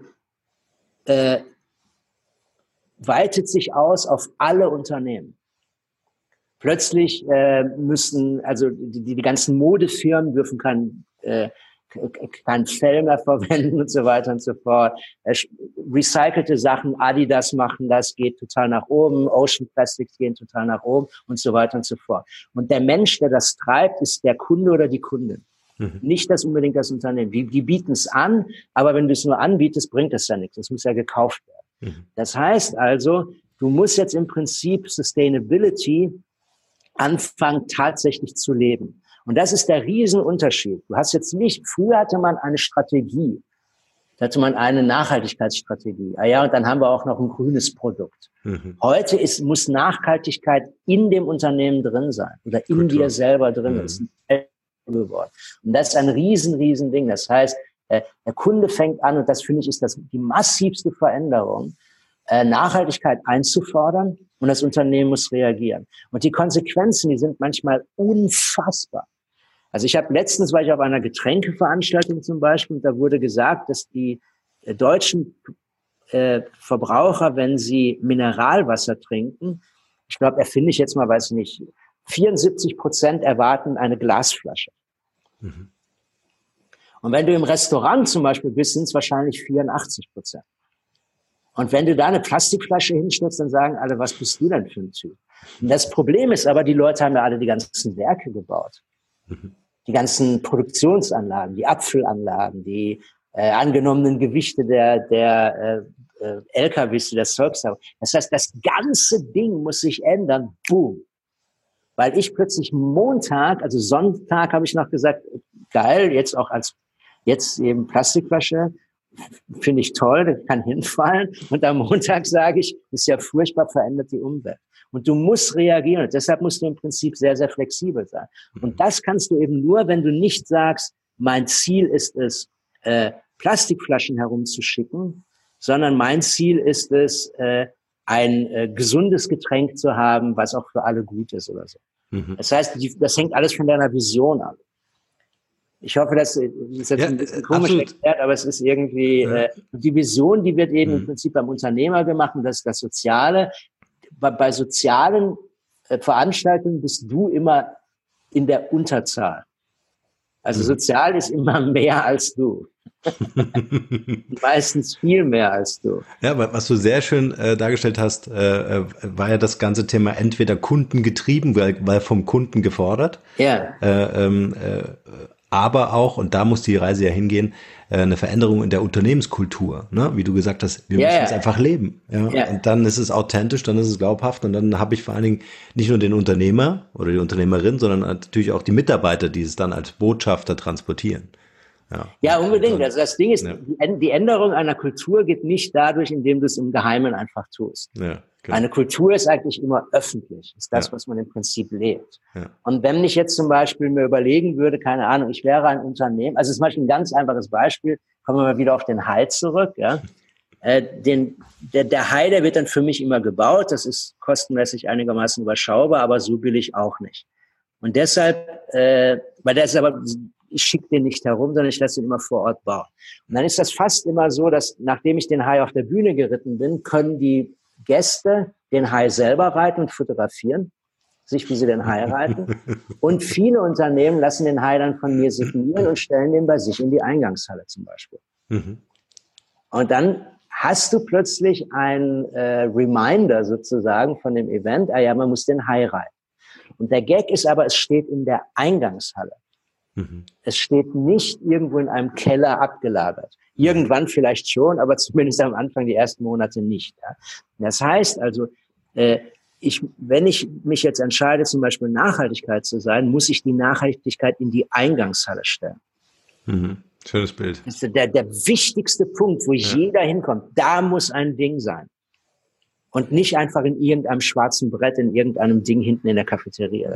weitet sich aus auf alle Unternehmen. Plötzlich müssen, also die ganzen Modefirmen dürfen kein Fell mehr verwenden und so weiter und so fort. Recycelte Sachen, Adidas machen das, geht total nach oben, Ocean Plastics gehen total nach oben und so weiter und so fort. Und der Mensch, der das treibt, ist der Kunde oder die Kundin. Nicht unbedingt das Unternehmen. Die bieten es an, aber wenn du es nur anbietest, bringt es ja nichts. Es muss ja gekauft werden. Das heißt also, du musst jetzt im Prinzip Sustainability anfangen, tatsächlich zu leben. Und das ist der Riesenunterschied. Du hast jetzt nicht, früher hatte man eine Strategie, da hatte man eine Nachhaltigkeitsstrategie. Ah ja, und dann haben wir auch noch ein grünes Produkt. Heute muss Nachhaltigkeit in dem Unternehmen drin sein oder in dir selber drin. Das ist ein Wort. Und das ist ein riesen Ding. Das heißt, der Kunde fängt an, und das finde ich ist die massivste Veränderung, Nachhaltigkeit einzufordern und das Unternehmen muss reagieren. Und die Konsequenzen, die sind manchmal unfassbar. Also letztens war ich auf einer Getränkeveranstaltung zum Beispiel und da wurde gesagt, dass die deutschen Verbraucher, wenn sie Mineralwasser trinken, ich glaube, erfinde ich jetzt mal, weiß ich nicht, 74% erwarten eine Glasflasche. Und wenn du im Restaurant zum Beispiel bist, sind es wahrscheinlich 84%. Und wenn du da eine Plastikflasche hinstellst, dann sagen alle, was bist du denn für ein Typ? Und das Problem ist aber, die Leute haben ja alle die ganzen Werke gebaut. Die ganzen Produktionsanlagen, die Abfüllanlagen, die angenommenen Gewichte der LKWs, die das Zeugs haben. Das heißt, das ganze Ding muss sich ändern. Boom. Weil ich plötzlich Montag, also Sonntag habe ich noch gesagt, geil, jetzt eben Plastikflasche, finde ich toll, das kann hinfallen. Und am Montag sage ich, ist ja furchtbar, verändert die Umwelt. Und du musst reagieren. Und deshalb musst du im Prinzip sehr, sehr flexibel sein. Und das kannst du eben nur, wenn du nicht sagst, mein Ziel ist es, Plastikflaschen herumzuschicken, sondern mein Ziel ist es, ein gesundes Getränk zu haben, was auch für alle gut ist oder so. Das heißt, das hängt alles von deiner Vision ab. Ich hoffe, das ist jetzt ein bisschen komisch erklärt, aber es ist irgendwie, die Vision, die wird eben im Prinzip beim Unternehmer gemacht und das ist das Soziale. Bei sozialen Veranstaltungen bist du immer in der Unterzahl. Also sozial ist immer mehr als du. Meistens viel mehr als du.
Ja, was du sehr schön dargestellt hast, war ja das ganze Thema entweder kundengetrieben, weil vom Kunden gefordert.
Ja.
Aber auch, und da muss die Reise ja hingehen, eine Veränderung in der Unternehmenskultur, ne? Wie du gesagt hast, wir müssen es einfach leben. Ja? Und dann ist es authentisch, dann ist es glaubhaft und dann habe ich vor allen Dingen nicht nur den Unternehmer oder die Unternehmerin, sondern natürlich auch die Mitarbeiter, die es dann als Botschafter transportieren.
Ja, unbedingt. Also das Ding ist, die Änderung einer Kultur geht nicht dadurch, indem du es im Geheimen einfach tust. Ja, genau. Eine Kultur ist eigentlich immer öffentlich. Ist das, was man im Prinzip lebt. Ja. Und wenn ich jetzt zum Beispiel mir überlegen würde, keine Ahnung, ich wäre ein Unternehmen, also zum Beispiel ein ganz einfaches Beispiel, kommen wir mal wieder auf den Hai zurück, ja. Der Hai, der wird dann für mich immer gebaut. Das ist kostenmäßig einigermaßen überschaubar, aber so billig auch nicht. Und deshalb, weil der ist aber, ich schicke den nicht herum, sondern ich lasse ihn immer vor Ort bauen. Und dann ist das fast immer so, dass nachdem ich den Hai auf der Bühne geritten bin, können die Gäste den Hai selber reiten und fotografieren, sich wie sie den Hai reiten. Und viele Unternehmen lassen den Hai dann von mir signieren und stellen den bei sich in die Eingangshalle zum Beispiel. Und dann hast du plötzlich ein Reminder sozusagen von dem Event, man muss den Hai reiten. Und der Gag ist aber, es steht in der Eingangshalle. Es steht nicht irgendwo in einem Keller abgelagert. Irgendwann vielleicht schon, aber zumindest am Anfang die ersten Monate nicht. Ja. Das heißt also, wenn ich mich jetzt entscheide, zum Beispiel Nachhaltigkeit zu sein, muss ich die Nachhaltigkeit in die Eingangshalle stellen.
Schönes Bild.
Das ist der wichtigste Punkt, wo jeder hinkommt. Da muss ein Ding sein. Und nicht einfach in irgendeinem schwarzen Brett, in irgendeinem Ding hinten in der Cafeteria.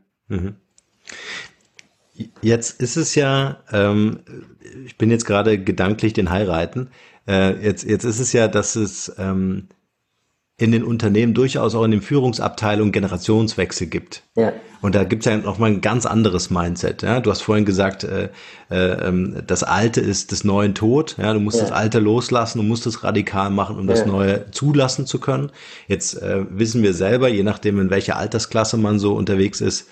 Jetzt ist es ja, ich bin jetzt gerade gedanklich den Hai reiten, jetzt ist es ja, dass es in den Unternehmen durchaus auch in den Führungsabteilungen Generationswechsel gibt. Ja. Und da gibt es ja noch mal ein ganz anderes Mindset. Ja? Du hast vorhin gesagt, das Alte ist des Neuen Tod. Ja? Du musst das Alte loslassen, du musst es radikal machen, um das Neue zulassen zu können. Jetzt wissen wir selber, je nachdem, in welcher Altersklasse man so unterwegs ist,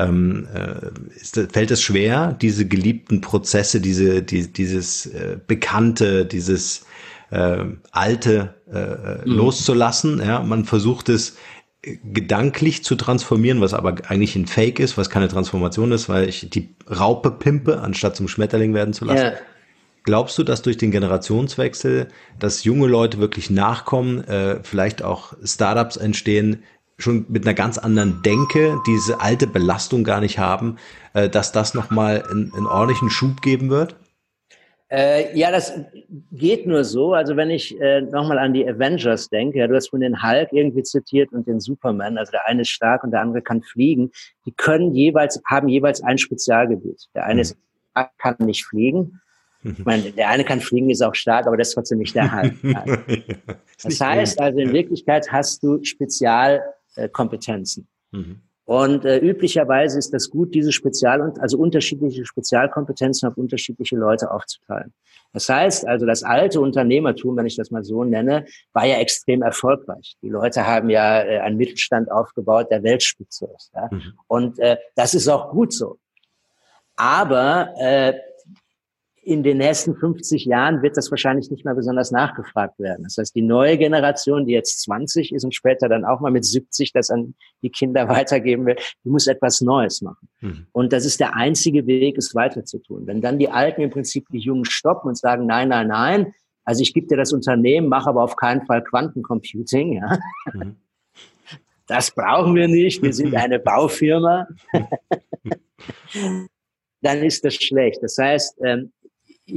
fällt es schwer, diese geliebten Prozesse, dieses Bekannte, dieses Alte loszulassen. Ja, man versucht es gedanklich zu transformieren, was aber eigentlich ein Fake ist, was keine Transformation ist, weil ich die Raupe pimpe, anstatt zum Schmetterling werden zu lassen. Ja. Glaubst du, dass durch den Generationswechsel, dass junge Leute wirklich nachkommen, vielleicht auch Startups entstehen, schon mit einer ganz anderen Denke, diese alte Belastung gar nicht haben, dass das nochmal einen ordentlichen Schub geben wird?
Ja, das geht nur so. Also wenn ich nochmal an die Avengers denke, ja, du hast von den Hulk irgendwie zitiert und den Superman, also der eine ist stark und der andere kann fliegen, die haben jeweils ein Spezialgebiet. Der eine kann nicht fliegen. Ich meine, der eine kann fliegen, ist auch stark, aber das ist trotzdem nicht der Hulk. Das heißt also, in Wirklichkeit hast du Spezialkompetenzen. Und üblicherweise ist das gut, diese unterschiedliche Spezialkompetenzen auf unterschiedliche Leute aufzuteilen. Das heißt also, das alte Unternehmertum, wenn ich das mal so nenne, war ja extrem erfolgreich. Die Leute haben ja einen Mittelstand aufgebaut, der Weltspitze ist. Ja? Und das ist auch gut so. Aber in den nächsten 50 Jahren wird das wahrscheinlich nicht mehr besonders nachgefragt werden. Das heißt, die neue Generation, die jetzt 20 ist und später dann auch mal mit 70 das an die Kinder weitergeben will, die muss etwas Neues machen. Und das ist der einzige Weg, es weiterzutun. Wenn dann die Alten im Prinzip die Jungen stoppen und sagen, nein, nein, nein, also ich gebe dir das Unternehmen, mache aber auf keinen Fall Quantencomputing, ja. Das brauchen wir nicht, wir sind eine Baufirma. Dann ist das schlecht. Das heißt,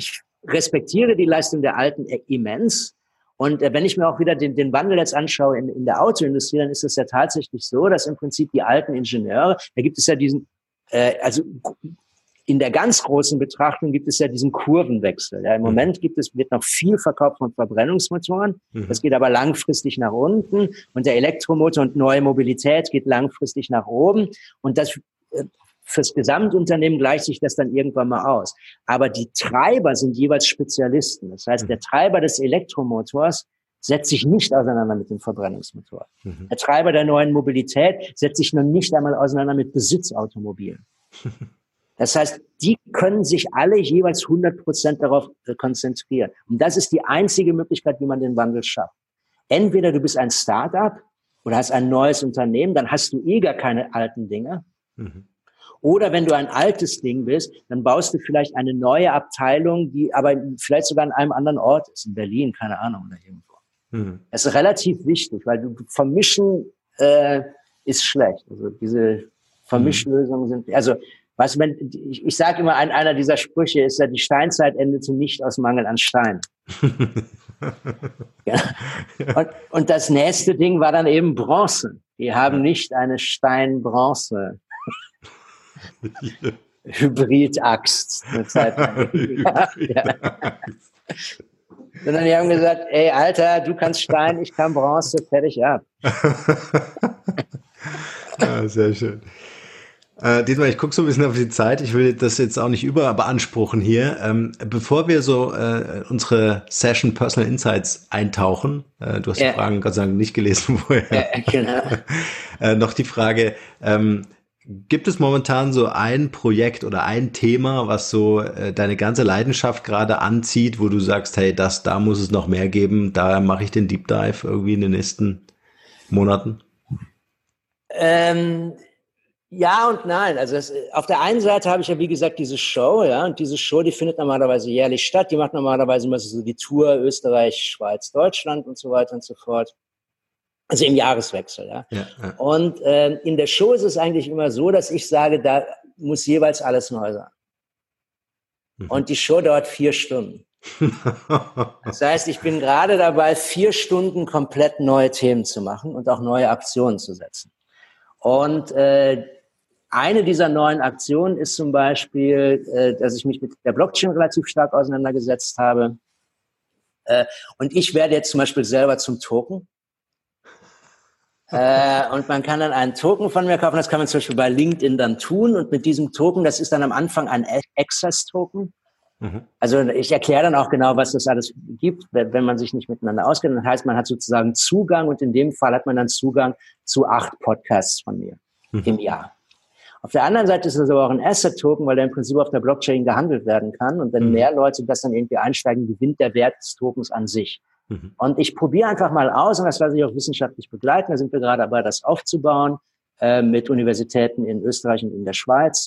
respektiere die Leistung der Alten immens. Und wenn ich mir auch wieder den Wandel jetzt anschaue in der Autoindustrie, dann ist es ja tatsächlich so, dass im Prinzip die alten Ingenieure, da gibt es ja diesen, also in der ganz großen Betrachtung gibt es ja diesen Kurvenwechsel. Ja, im Moment wird noch viel verkauft von Verbrennungsmotoren. Das geht aber langfristig nach unten. Und der Elektromotor und neue Mobilität geht langfristig nach oben. Und das fürs Gesamtunternehmen gleicht sich das dann irgendwann mal aus. Aber die Treiber sind jeweils Spezialisten. Das heißt, der Treiber des Elektromotors setzt sich nicht auseinander mit dem Verbrennungsmotor. Der Treiber der neuen Mobilität setzt sich noch nicht einmal auseinander mit Besitzautomobilen. Das heißt, die können sich alle jeweils 100% darauf konzentrieren. Und das ist die einzige Möglichkeit, wie man den Wandel schafft. Entweder du bist ein Start-up oder hast ein neues Unternehmen, dann hast du gar keine alten Dinge. Oder wenn du ein altes Ding bist, dann baust du vielleicht eine neue Abteilung, die aber vielleicht sogar an einem anderen Ort ist, in Berlin, keine Ahnung, oder irgendwo. Das ist relativ wichtig, weil du vermischen ist schlecht. Also diese Vermischlösungen sind, also was man, ich sage immer, einer dieser Sprüche ist ja, die Steinzeit endete nicht aus Mangel an Stein. Ja. Und das nächste Ding war dann eben Bronze. Die haben nicht eine Stein-Bronze Hybrid-Axt eine Zeit lang. Ja. Sondern die haben gesagt, ey, Alter, du kannst Stein, ich kann Bronze, fertig ab.
Ja, sehr schön. Dietmar, ich gucke so ein bisschen auf die Zeit. Ich will das jetzt auch nicht beanspruchen hier. Bevor wir so unsere Session Personal Insights eintauchen, du hast die Fragen Gott sei Dank nicht gelesen vorher. Genau. Noch die Frage, gibt es momentan so ein Projekt oder ein Thema, was so deine ganze Leidenschaft gerade anzieht, wo du sagst, hey, da muss es noch mehr geben, da mache ich den Deep Dive irgendwie in den nächsten Monaten?
Ja und nein. Also auf der einen Seite habe ich ja, wie gesagt, diese Show, ja, und diese Show, die findet normalerweise jährlich statt. Die macht normalerweise immer so die Tour Österreich, Schweiz, Deutschland und so weiter und so fort. Also im Jahreswechsel, ja. Und in der Show ist es eigentlich immer so, dass ich sage, da muss jeweils alles neu sein. Und die Show dauert 4 Stunden. Das heißt, ich bin gerade dabei, 4 Stunden komplett neue Themen zu machen und auch neue Aktionen zu setzen. Und eine dieser neuen Aktionen ist zum Beispiel, dass ich mich mit der Blockchain relativ stark auseinandergesetzt habe. Und ich werde jetzt zum Beispiel selber zum Token. Und man kann dann einen Token von mir kaufen. Das kann man zum Beispiel bei LinkedIn dann tun. Und mit diesem Token, das ist dann am Anfang ein Access-Token. Also ich erkläre dann auch genau, was das alles gibt, wenn man sich nicht miteinander auskennt. Das heißt, man hat sozusagen Zugang und in dem Fall hat man dann Zugang zu 8 Podcasts von mir im Jahr. Auf der anderen Seite ist es aber auch ein Asset-Token, weil der im Prinzip auf der Blockchain gehandelt werden kann. Und wenn mehr Leute das dann irgendwie einsteigen, gewinnt der Wert des Tokens an sich. Und ich probiere einfach mal aus, und das lasse ich auch wissenschaftlich begleiten. Da sind wir gerade dabei, das aufzubauen, mit Universitäten in Österreich und in der Schweiz.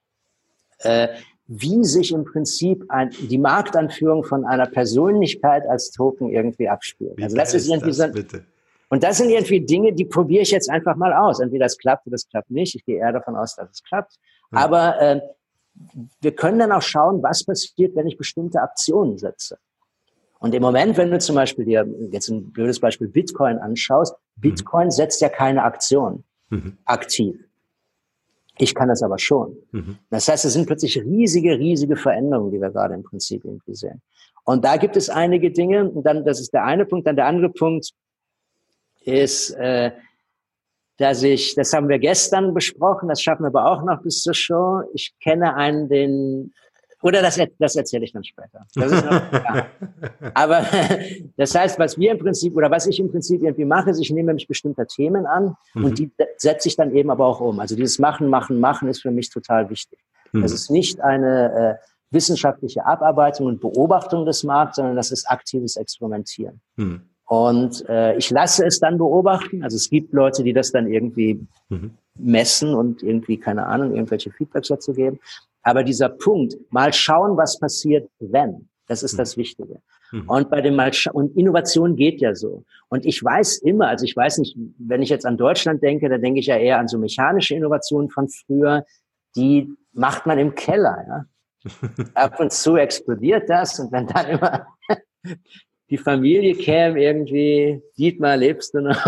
Wie sich im Prinzip die Marktanführung von einer Persönlichkeit als Token irgendwie abspielt. Also das ist irgendwie so, und das sind irgendwie Dinge, die probiere ich jetzt einfach mal aus. Entweder das klappt oder das klappt nicht. Ich gehe eher davon aus, dass es klappt. Aber wir können dann auch schauen, was passiert, wenn ich bestimmte Aktionen setze. Und im Moment, wenn du zum Beispiel dir jetzt ein blödes Beispiel Bitcoin anschaust, Bitcoin setzt ja keine Aktion aktiv. Ich kann das aber schon. Das heißt, es sind plötzlich riesige Veränderungen, die wir gerade im Prinzip irgendwie sehen. Und da gibt es einige Dinge. Und dann, das ist der eine Punkt. Dann der andere Punkt ist, das haben wir gestern besprochen, das schaffen wir aber auch noch bis zur Show. Ich kenne oder das erzähle ich dann später. Das ist noch, ja. Aber das heißt, was ich im Prinzip irgendwie mache, ist, ich nehme mich bestimmter Themen an und die setze ich dann eben aber auch um. Also dieses Machen ist für mich total wichtig. Das ist nicht eine wissenschaftliche Abarbeitung und Beobachtung des Markts, sondern das ist aktives Experimentieren. Und ich lasse es dann beobachten. Also es gibt Leute, die das dann irgendwie messen und irgendwie, keine Ahnung, irgendwelche Feedbacks dazu geben. Aber dieser Punkt, mal schauen, was passiert, wenn, das ist das Wichtige. Und bei dem und Innovation geht ja so. Und ich weiß immer, also ich weiß nicht, wenn ich jetzt an Deutschland denke, da denke ich ja eher an so mechanische Innovationen von früher, die macht man im Keller, ja. Ab und zu explodiert das und wenn dann immer die Familie käme irgendwie, Dietmar, lebst du noch?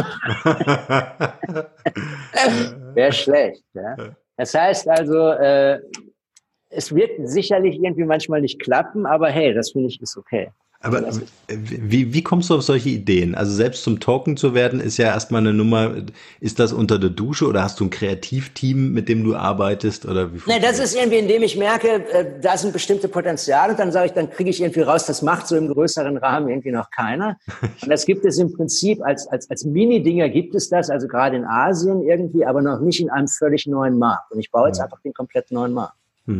Wäre schlecht. Ja? Das heißt also, es wird sicherlich irgendwie manchmal nicht klappen, aber hey, das finde ich ist okay.
Aber wie kommst du auf solche Ideen? Also selbst zum Talken zu werden, ist ja erstmal eine Nummer. Ist das unter der Dusche oder hast du ein Kreativteam, mit dem du arbeitest? Oder wie
nee, das ist irgendwie, indem ich merke, da sind bestimmte Potenziale und dann sage ich, dann kriege ich irgendwie raus, das macht so im größeren Rahmen irgendwie noch keiner. Und das gibt es im Prinzip, als Mini-Dinger gibt es das, also gerade in Asien irgendwie, aber noch nicht in einem völlig neuen Markt. Und ich baue jetzt einfach den komplett neuen Markt.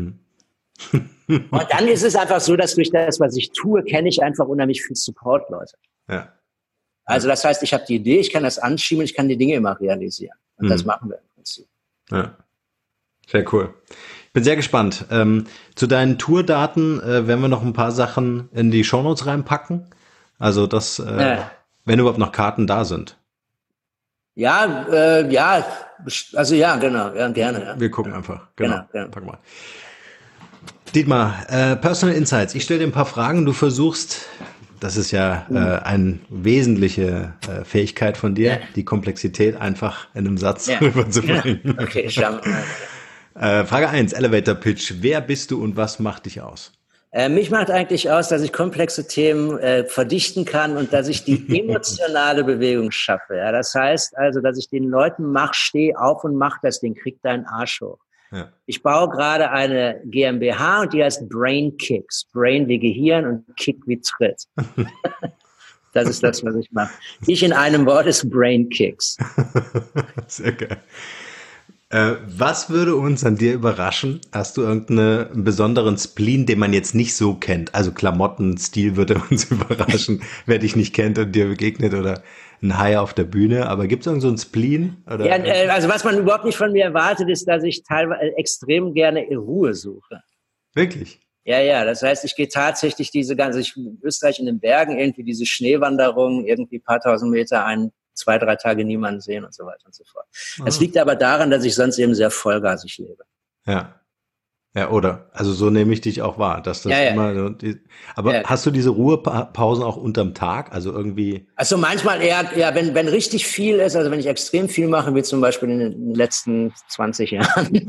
Und dann ist es einfach so, dass durch das, was ich tue, kenne ich einfach unheimlich viel Support-Leute.
Ja.
Also das heißt, ich habe die Idee, ich kann das anschieben, ich kann die Dinge immer realisieren. Und das machen wir im Prinzip.
Ja. Sehr cool. Ich bin sehr gespannt. Zu deinen Tourdaten werden wir noch ein paar Sachen in die Shownotes reinpacken. Also das, wenn überhaupt noch Karten da sind.
Ja, also ja, genau, ja, gerne. Ja.
Wir gucken einfach. Genau.
Pack mal.
Dietmar, Personal Insights. Ich stelle dir ein paar Fragen. Du versuchst, das ist ja eine wesentliche Fähigkeit von dir, die Komplexität einfach in einem Satz rüberzubringen.
Ja. Okay, schau mal.
Frage 1, Elevator Pitch. Wer bist du und was macht dich aus?
Mich macht eigentlich aus, dass ich komplexe Themen verdichten kann und dass ich die emotionale Bewegung schaffe. Ja? Das heißt also, dass ich den Leuten steh auf und mach das Ding, krieg deinen Arsch hoch. Ja. Ich baue gerade eine GmbH und die heißt Brain Kicks. Brain wie Gehirn und Kick wie Tritt. Das ist das, was ich mache. Ich in einem Wort ist Brain Kicks.
Sehr geil. Was würde uns an dir überraschen? Hast du irgendeinen besonderen Spleen, den man jetzt nicht so kennt? Also Klamotten-Stil würde uns überraschen, wer dich nicht kennt und dir begegnet oder ein Hai auf der Bühne. Aber gibt es irgend so einen Spleen? Oder?
Ja, also was man überhaupt nicht von mir erwartet, ist, dass ich teilweise extrem gerne Ruhe suche.
Wirklich?
Ja, das heißt, ich gehe tatsächlich in Österreich in den Bergen irgendwie diese Schneewanderung, irgendwie ein paar tausend Meter 2-3 Tage niemanden sehen und so weiter und so fort. Das liegt aber daran, dass ich sonst eben sehr vollgasig lebe.
Ja, oder? Also so nehme ich dich auch wahr, dass das immer. Aber hast du diese Ruhepausen auch unterm Tag? Also irgendwie.
Also manchmal eher, wenn richtig viel ist, also wenn ich extrem viel mache, wie zum Beispiel in den letzten 20 Jahren,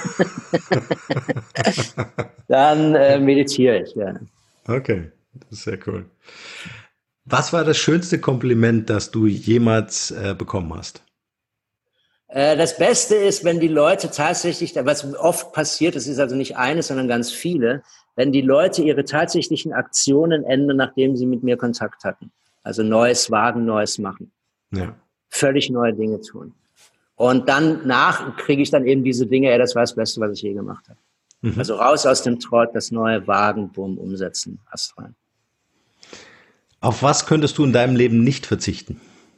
dann meditiere ich gerne.
Okay, das ist sehr cool. Was war das schönste Kompliment, das du jemals bekommen hast?
Das Beste ist, wenn die Leute tatsächlich, was oft passiert, es ist also nicht eines, sondern ganz viele, wenn die Leute ihre tatsächlichen Aktionen ändern, nachdem sie mit mir Kontakt hatten. Also Neues wagen, Neues machen. Ja. Völlig neue Dinge tun. Und dann kriege ich dann eben diese Dinge, das war das Beste, was ich je gemacht habe. Mhm. Also raus aus dem Trott, das Neue wagen, bumm, umsetzen, Ast rein.
Auf was könntest du in deinem Leben nicht verzichten?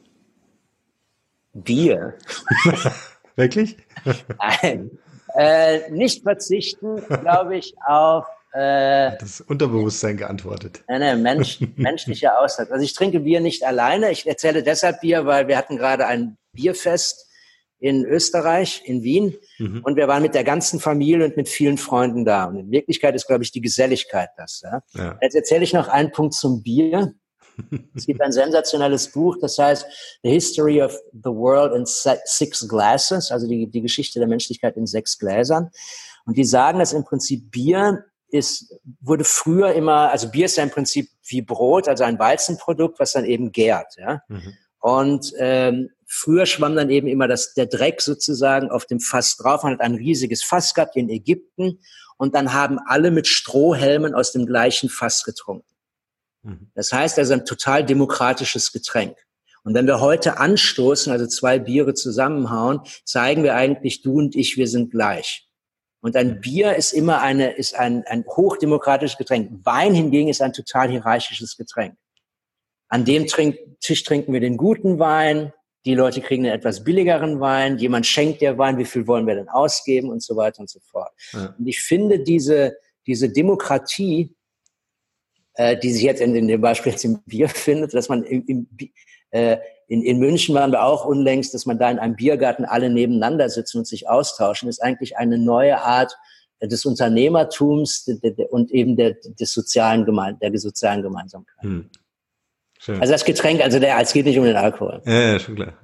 Bier.
Wirklich?
Nein. Nicht verzichten, glaube ich, auf
das Unterbewusstsein geantwortet.
Menschliche Aussage. Also ich trinke Bier nicht alleine. Ich erzähle deshalb Bier, weil wir hatten gerade ein Bierfest in Österreich, in Wien. Mhm. Und wir waren mit der ganzen Familie und mit vielen Freunden da. Und in Wirklichkeit ist, glaube ich, die Geselligkeit das. Ja? Jetzt erzähle ich noch einen Punkt zum Bier. Es gibt ein sensationelles Buch, das heißt The History of the World in Six Glasses, also die Geschichte der Menschlichkeit in 6 Gläsern. Und die sagen, dass im Prinzip Bier wurde früher immer, also Bier ist ja im Prinzip wie Brot, also ein Weizenprodukt, was dann eben gärt. Ja? Mhm. Und früher schwamm dann eben immer der Dreck sozusagen auf dem Fass drauf. Man hat ein riesiges Fass gehabt in Ägypten und dann haben alle mit Strohhelmen aus dem gleichen Fass getrunken. Das heißt, das ist ein total demokratisches Getränk. Und wenn wir heute anstoßen, also 2 Biere zusammenhauen, zeigen wir eigentlich, du und ich, wir sind gleich. Und ein Bier ist immer ein hochdemokratisches Getränk. Wein hingegen ist ein total hierarchisches Getränk. An dem Tisch trinken wir den guten Wein, die Leute kriegen einen etwas billigeren Wein, jemand schenkt der Wein, wie viel wollen wir denn ausgeben und so weiter und so fort. Ja. Und ich finde diese Demokratie, die sich jetzt in dem Beispiel jetzt im Bier findet, dass man in München waren wir auch unlängst, dass man da in einem Biergarten alle nebeneinander sitzen und sich austauschen, ist eigentlich eine neue Art des Unternehmertums und eben der sozialen Gemeinsamkeit.
Schön.
Also das Getränk, es geht nicht um den Alkohol.
Ja, schon klar.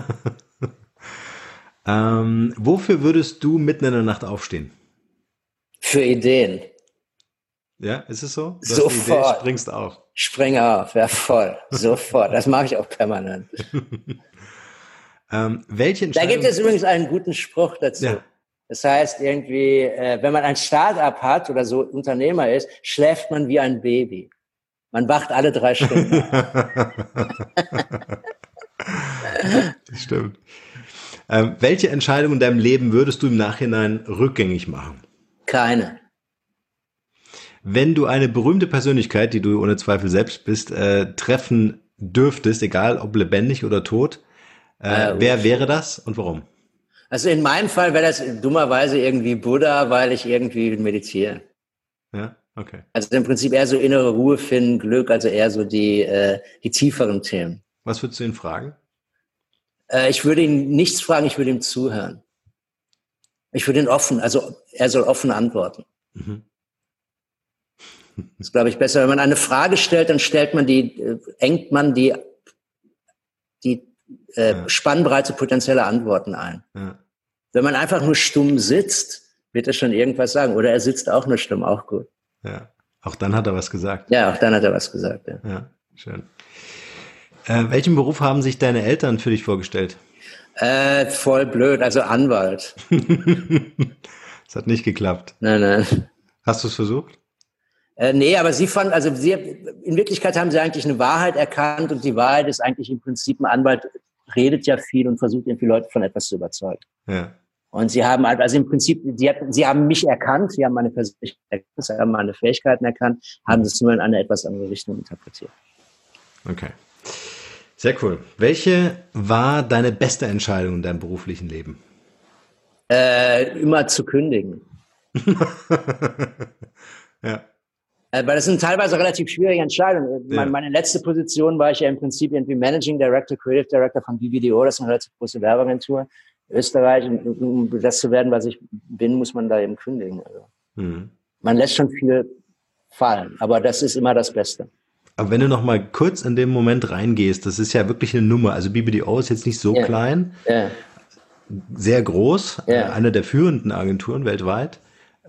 Wofür würdest du mitten in der Nacht aufstehen?
Für Ideen.
Ja, ist es so?
Du Sofort. Eine Idee,
springst auf.
Spring auf, ja voll. Sofort. Das mache ich auch permanent.
Welche Entscheidung?
Da gibt es übrigens einen guten Spruch dazu. Ja. Das heißt irgendwie, wenn man ein Start-up hat oder so Unternehmer ist, schläft man wie ein Baby. Man wacht alle 3 Stunden.
Das stimmt. Welche Entscheidung in deinem Leben würdest du im Nachhinein rückgängig machen?
Keine.
Wenn du eine berühmte Persönlichkeit, die du ohne Zweifel selbst bist, treffen dürftest, egal ob lebendig oder tot, wer wäre das und warum?
Also in meinem Fall wäre das dummerweise irgendwie Buddha, weil ich irgendwie meditiere.
Ja, okay.
Also im Prinzip eher so innere Ruhe finden, Glück, also eher so die tieferen Themen.
Was würdest du ihn fragen?
Ich würde ihn nichts fragen, ich würde ihm zuhören. Ich würde ihn er soll offen antworten. Mhm. Das ist, glaube ich, besser. Wenn man eine Frage stellt, dann engt man die Spannbreite potenzieller Antworten ein. Ja. Wenn man einfach nur stumm sitzt, wird er schon irgendwas sagen. Oder er sitzt auch nur stumm, auch gut.
Ja, auch dann hat er was gesagt.
Ja, auch dann hat er was gesagt, ja.
Ja, schön. Welchen Beruf haben sich deine Eltern für dich vorgestellt?
Voll blöd, also Anwalt.
Das hat nicht geklappt.
Nein.
Hast du es versucht?
Nee, aber in Wirklichkeit haben sie eigentlich eine Wahrheit erkannt und die Wahrheit ist eigentlich im Prinzip, ein Anwalt redet ja viel und versucht irgendwie Leute von etwas zu überzeugen. Ja. Und sie haben im Prinzip, sie haben mich erkannt, sie haben meine Persönlichkeit, sie haben meine Fähigkeiten erkannt, haben es nur in eine etwas andere Richtung interpretiert.
Okay. Sehr cool. Welche war deine beste Entscheidung in deinem beruflichen Leben?
Immer zu kündigen.
Ja.
Weil das sind teilweise relativ schwierige Entscheidungen. Ja. Meine letzte Position war ich ja im Prinzip irgendwie Managing Director, Creative Director von BBDO, das ist eine relativ große Werbeagentur in Österreich. Und um das zu werden, was ich bin, muss man da eben kündigen. Also, man lässt schon viel fallen, aber das ist immer das Beste.
Aber wenn du noch mal kurz in dem Moment reingehst, das ist ja wirklich eine Nummer. Also BBDO ist jetzt nicht so klein, sehr groß, eine der führenden Agenturen weltweit.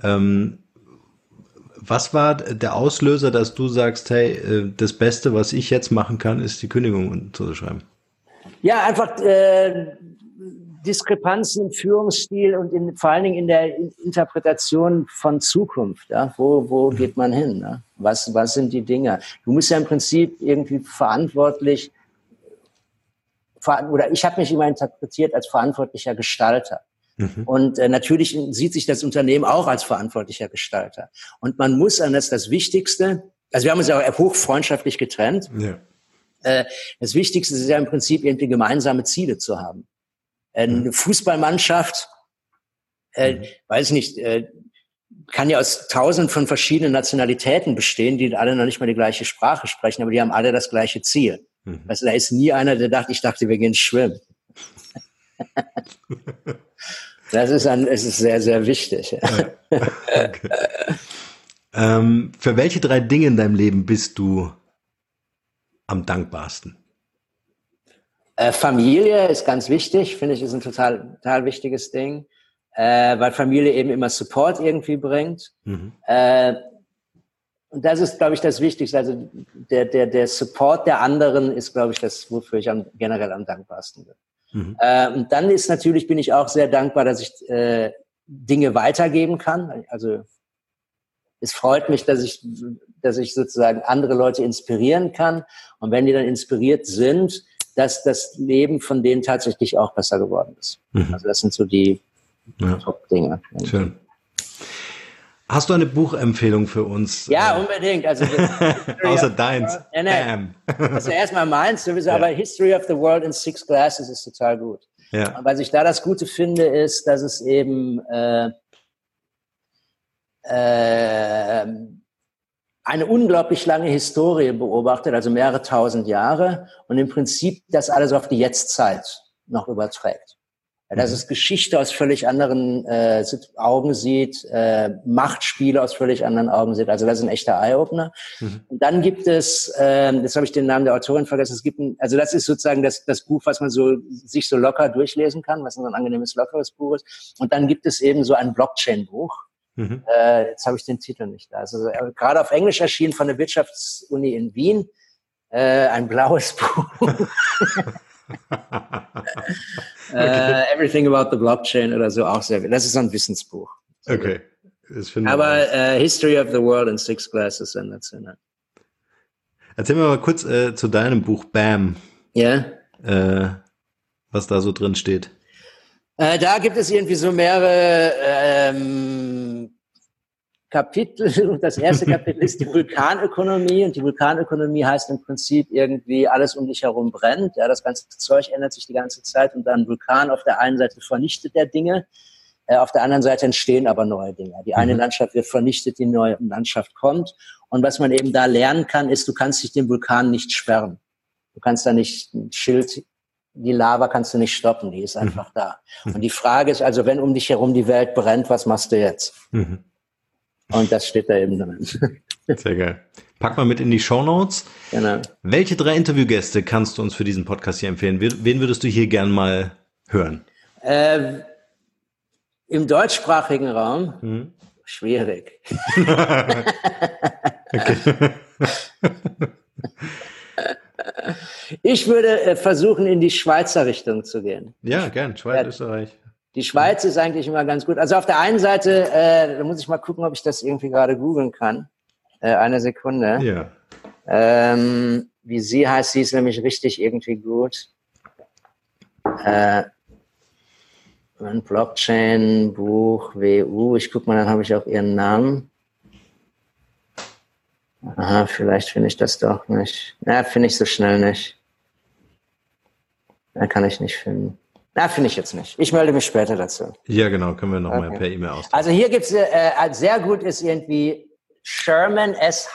Was war der Auslöser, dass du sagst, hey, das Beste, was ich jetzt machen kann, ist die Kündigung unterzuschreiben?
Ja, einfach Diskrepanzen im Führungsstil und vor allen Dingen in der Interpretation von Zukunft. Ja? Wo geht man hin? Ne? Was sind die Dinge? Du musst ja im Prinzip irgendwie verantwortlich, oder ich habe mich immer interpretiert als verantwortlicher Gestalter. Und natürlich sieht sich das Unternehmen auch als verantwortlicher Gestalter. Und man muss das Wichtigste, also wir haben uns ja auch hochfreundschaftlich getrennt. Ja. Das Wichtigste ist ja im Prinzip irgendwie gemeinsame Ziele zu haben. Eine Fußballmannschaft, weiß nicht, kann ja aus 1000 von verschiedenen Nationalitäten bestehen, die alle noch nicht mal die gleiche Sprache sprechen, aber die haben alle das gleiche Ziel. Also da ist nie einer, der dachte, wir gehen schwimmen. Es ist sehr, sehr wichtig.
Okay. Für welche 3 Dinge in deinem Leben bist du am dankbarsten?
Familie ist ganz wichtig, finde ich, ist ein total wichtiges Ding, weil Familie eben immer Support irgendwie bringt. Und das ist, glaube ich, das Wichtigste. Also der Support der anderen ist, glaube ich, das, wofür ich generell am dankbarsten bin. Und dann bin ich auch sehr dankbar, dass ich Dinge weitergeben kann. Also es freut mich, dass ich sozusagen andere Leute inspirieren kann. Und wenn die dann inspiriert sind, dass das Leben von denen tatsächlich auch besser geworden ist. Also das sind so die Top-Dinge.
Schön. Hast du eine Buchempfehlung für uns?
Ja, unbedingt. Also
außer deins.
Also erstmal meins, sowieso, aber History of the World in 6 Glasses ist total gut. Ja. Und was ich da das Gute finde, ist, dass es eben eine unglaublich lange Historie beobachtet, also mehrere 1000 Jahre, und im Prinzip das alles auf die Jetztzeit noch überträgt. dass es Geschichte aus völlig anderen Augen sieht, Machtspiele aus völlig anderen Augen sieht. Also das ist ein echter Eye-Opener. Und dann gibt es, jetzt habe ich den Namen der Autorin vergessen, also das ist sozusagen das Buch, was man sich so locker durchlesen kann, was so ein angenehmes, lockeres Buch ist. Und dann gibt es eben so ein Blockchain-Buch. Jetzt habe ich den Titel nicht da. Also gerade auf Englisch erschienen von der Wirtschaftsuni in Wien. Ein blaues Buch. Everything about the Blockchain oder so, auch sehr. Das ist so ein Wissensbuch.
Okay.
Aber History of the World in 6 Glasses sensationell.
Erzähl mir mal kurz zu deinem Buch BAM.
Ja.
Was da so drin steht.
Da gibt es irgendwie so mehrere Kapitel. Und das erste Kapitel ist die Vulkanökonomie. Und die Vulkanökonomie heißt im Prinzip irgendwie, alles um dich herum brennt. Ja, das ganze Zeug ändert sich die ganze Zeit. Und dann Vulkan auf der einen Seite vernichtet der Dinge. Auf der anderen Seite entstehen aber neue Dinge. Die eine Landschaft wird vernichtet, die neue Landschaft kommt. Und was man eben da lernen kann, ist, du kannst dich dem Vulkan nicht sperren. Du kannst da nicht ein Schild, die Lava kannst du nicht stoppen, die ist einfach da. Und die Frage ist also, wenn um dich herum die Welt brennt, was machst du jetzt? Und das steht da eben drin.
Sehr geil. Pack mal mit in die Shownotes.
Genau.
Welche 3 Interviewgäste kannst du uns für diesen Podcast hier empfehlen? Wen würdest du hier gern mal hören?
Im deutschsprachigen Raum? Schwierig. Ich würde versuchen, in die Schweizer Richtung zu gehen.
Ja, gern. Schweiz, Österreich.
Die Schweiz ist eigentlich immer ganz gut. Also auf der einen Seite, da muss ich mal gucken, ob ich das irgendwie gerade googeln kann. Eine Sekunde.
Ja.
Wie sie heißt, sie ist nämlich richtig irgendwie gut. Ein Blockchain-Buch, WU. Ich guck mal, dann habe ich auch ihren Namen. Aha, vielleicht finde ich das doch nicht. Na, finde ich so schnell nicht. Da kann ich nicht finden. Na, finde ich jetzt nicht. Ich melde mich später dazu.
Ja, genau. Können wir nochmal per E-Mail austauschen.
Also hier gibt es, sehr gut ist irgendwie Sherman,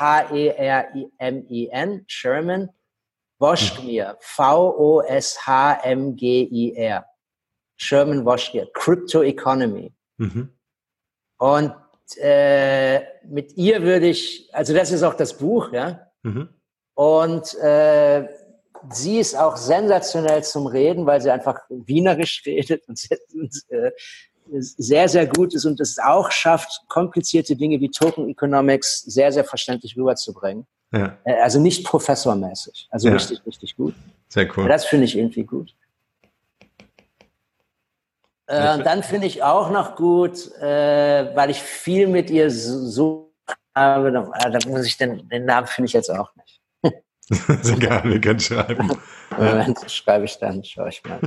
Shermin, Sherman Woschgir, Voschmgir. Sherman Woschgir, Crypto Economy. Und mit ihr würde ich, also das ist auch das Buch, ja. Und sie ist auch sensationell zum Reden, weil sie einfach wienerisch redet und sehr, sehr gut ist und es auch schafft, komplizierte Dinge wie Token Economics sehr, sehr verständlich rüberzubringen.
Ja.
Also nicht professormäßig, also richtig, richtig gut.
Sehr cool.
Das finde ich irgendwie gut. Dann finde ich auch noch gut, weil ich viel mit ihr so habe, da muss ich den Namen finde ich jetzt auch nicht.
Sehr gerne, wir können schreiben.
Moment, schreibe ich dann, schaue ich mal.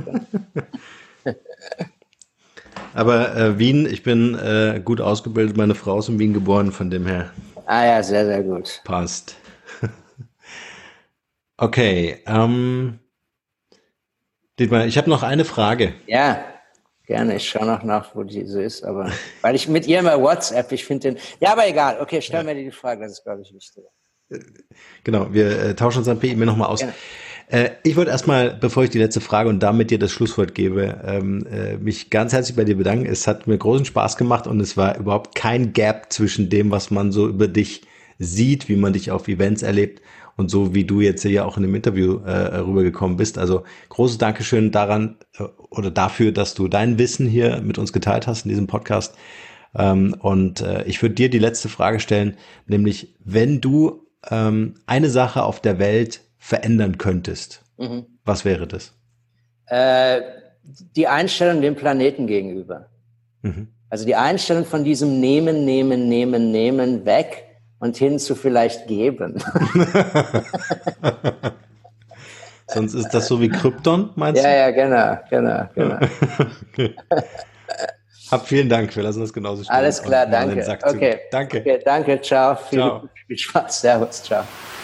Aber Wien, ich bin gut ausgebildet, meine Frau ist in Wien geboren, von dem her.
Ah ja, sehr, sehr gut.
Passt. Okay, Dietmar, ich habe noch eine Frage.
Ja, gerne, ich schaue noch nach, wo die so ist, aber weil ich mit ihr mal WhatsApp, ich finde den, ja, aber egal, okay, stell mir die Frage, das ist, glaube ich, wichtig.
Genau, wir tauschen uns dann per E-Mail nochmal aus. Gerne. Ich wollte erstmal, bevor ich die letzte Frage und damit dir das Schlusswort gebe, mich ganz herzlich bei dir bedanken. Es hat mir großen Spaß gemacht und es war überhaupt kein Gap zwischen dem, was man so über dich sieht, wie man dich auf Events erlebt und so, wie du jetzt hier auch in dem Interview rübergekommen bist. Also großes Dankeschön daran oder dafür, dass du dein Wissen hier mit uns geteilt hast in diesem Podcast. Und ich würde dir die letzte Frage stellen, nämlich wenn du eine Sache auf der Welt verändern könntest, was wäre das?
Die Einstellung dem Planeten gegenüber. Also die Einstellung von diesem Nehmen weg und hin zu vielleicht geben.
Sonst ist das so wie Krypton, meinst du?
Ja, genau.
Okay. Vielen Dank, wir lassen das genauso stehen.
Alles klar, danke.
Okay, danke.
Okay, danke, ciao. Viel Spaß, servus, ciao.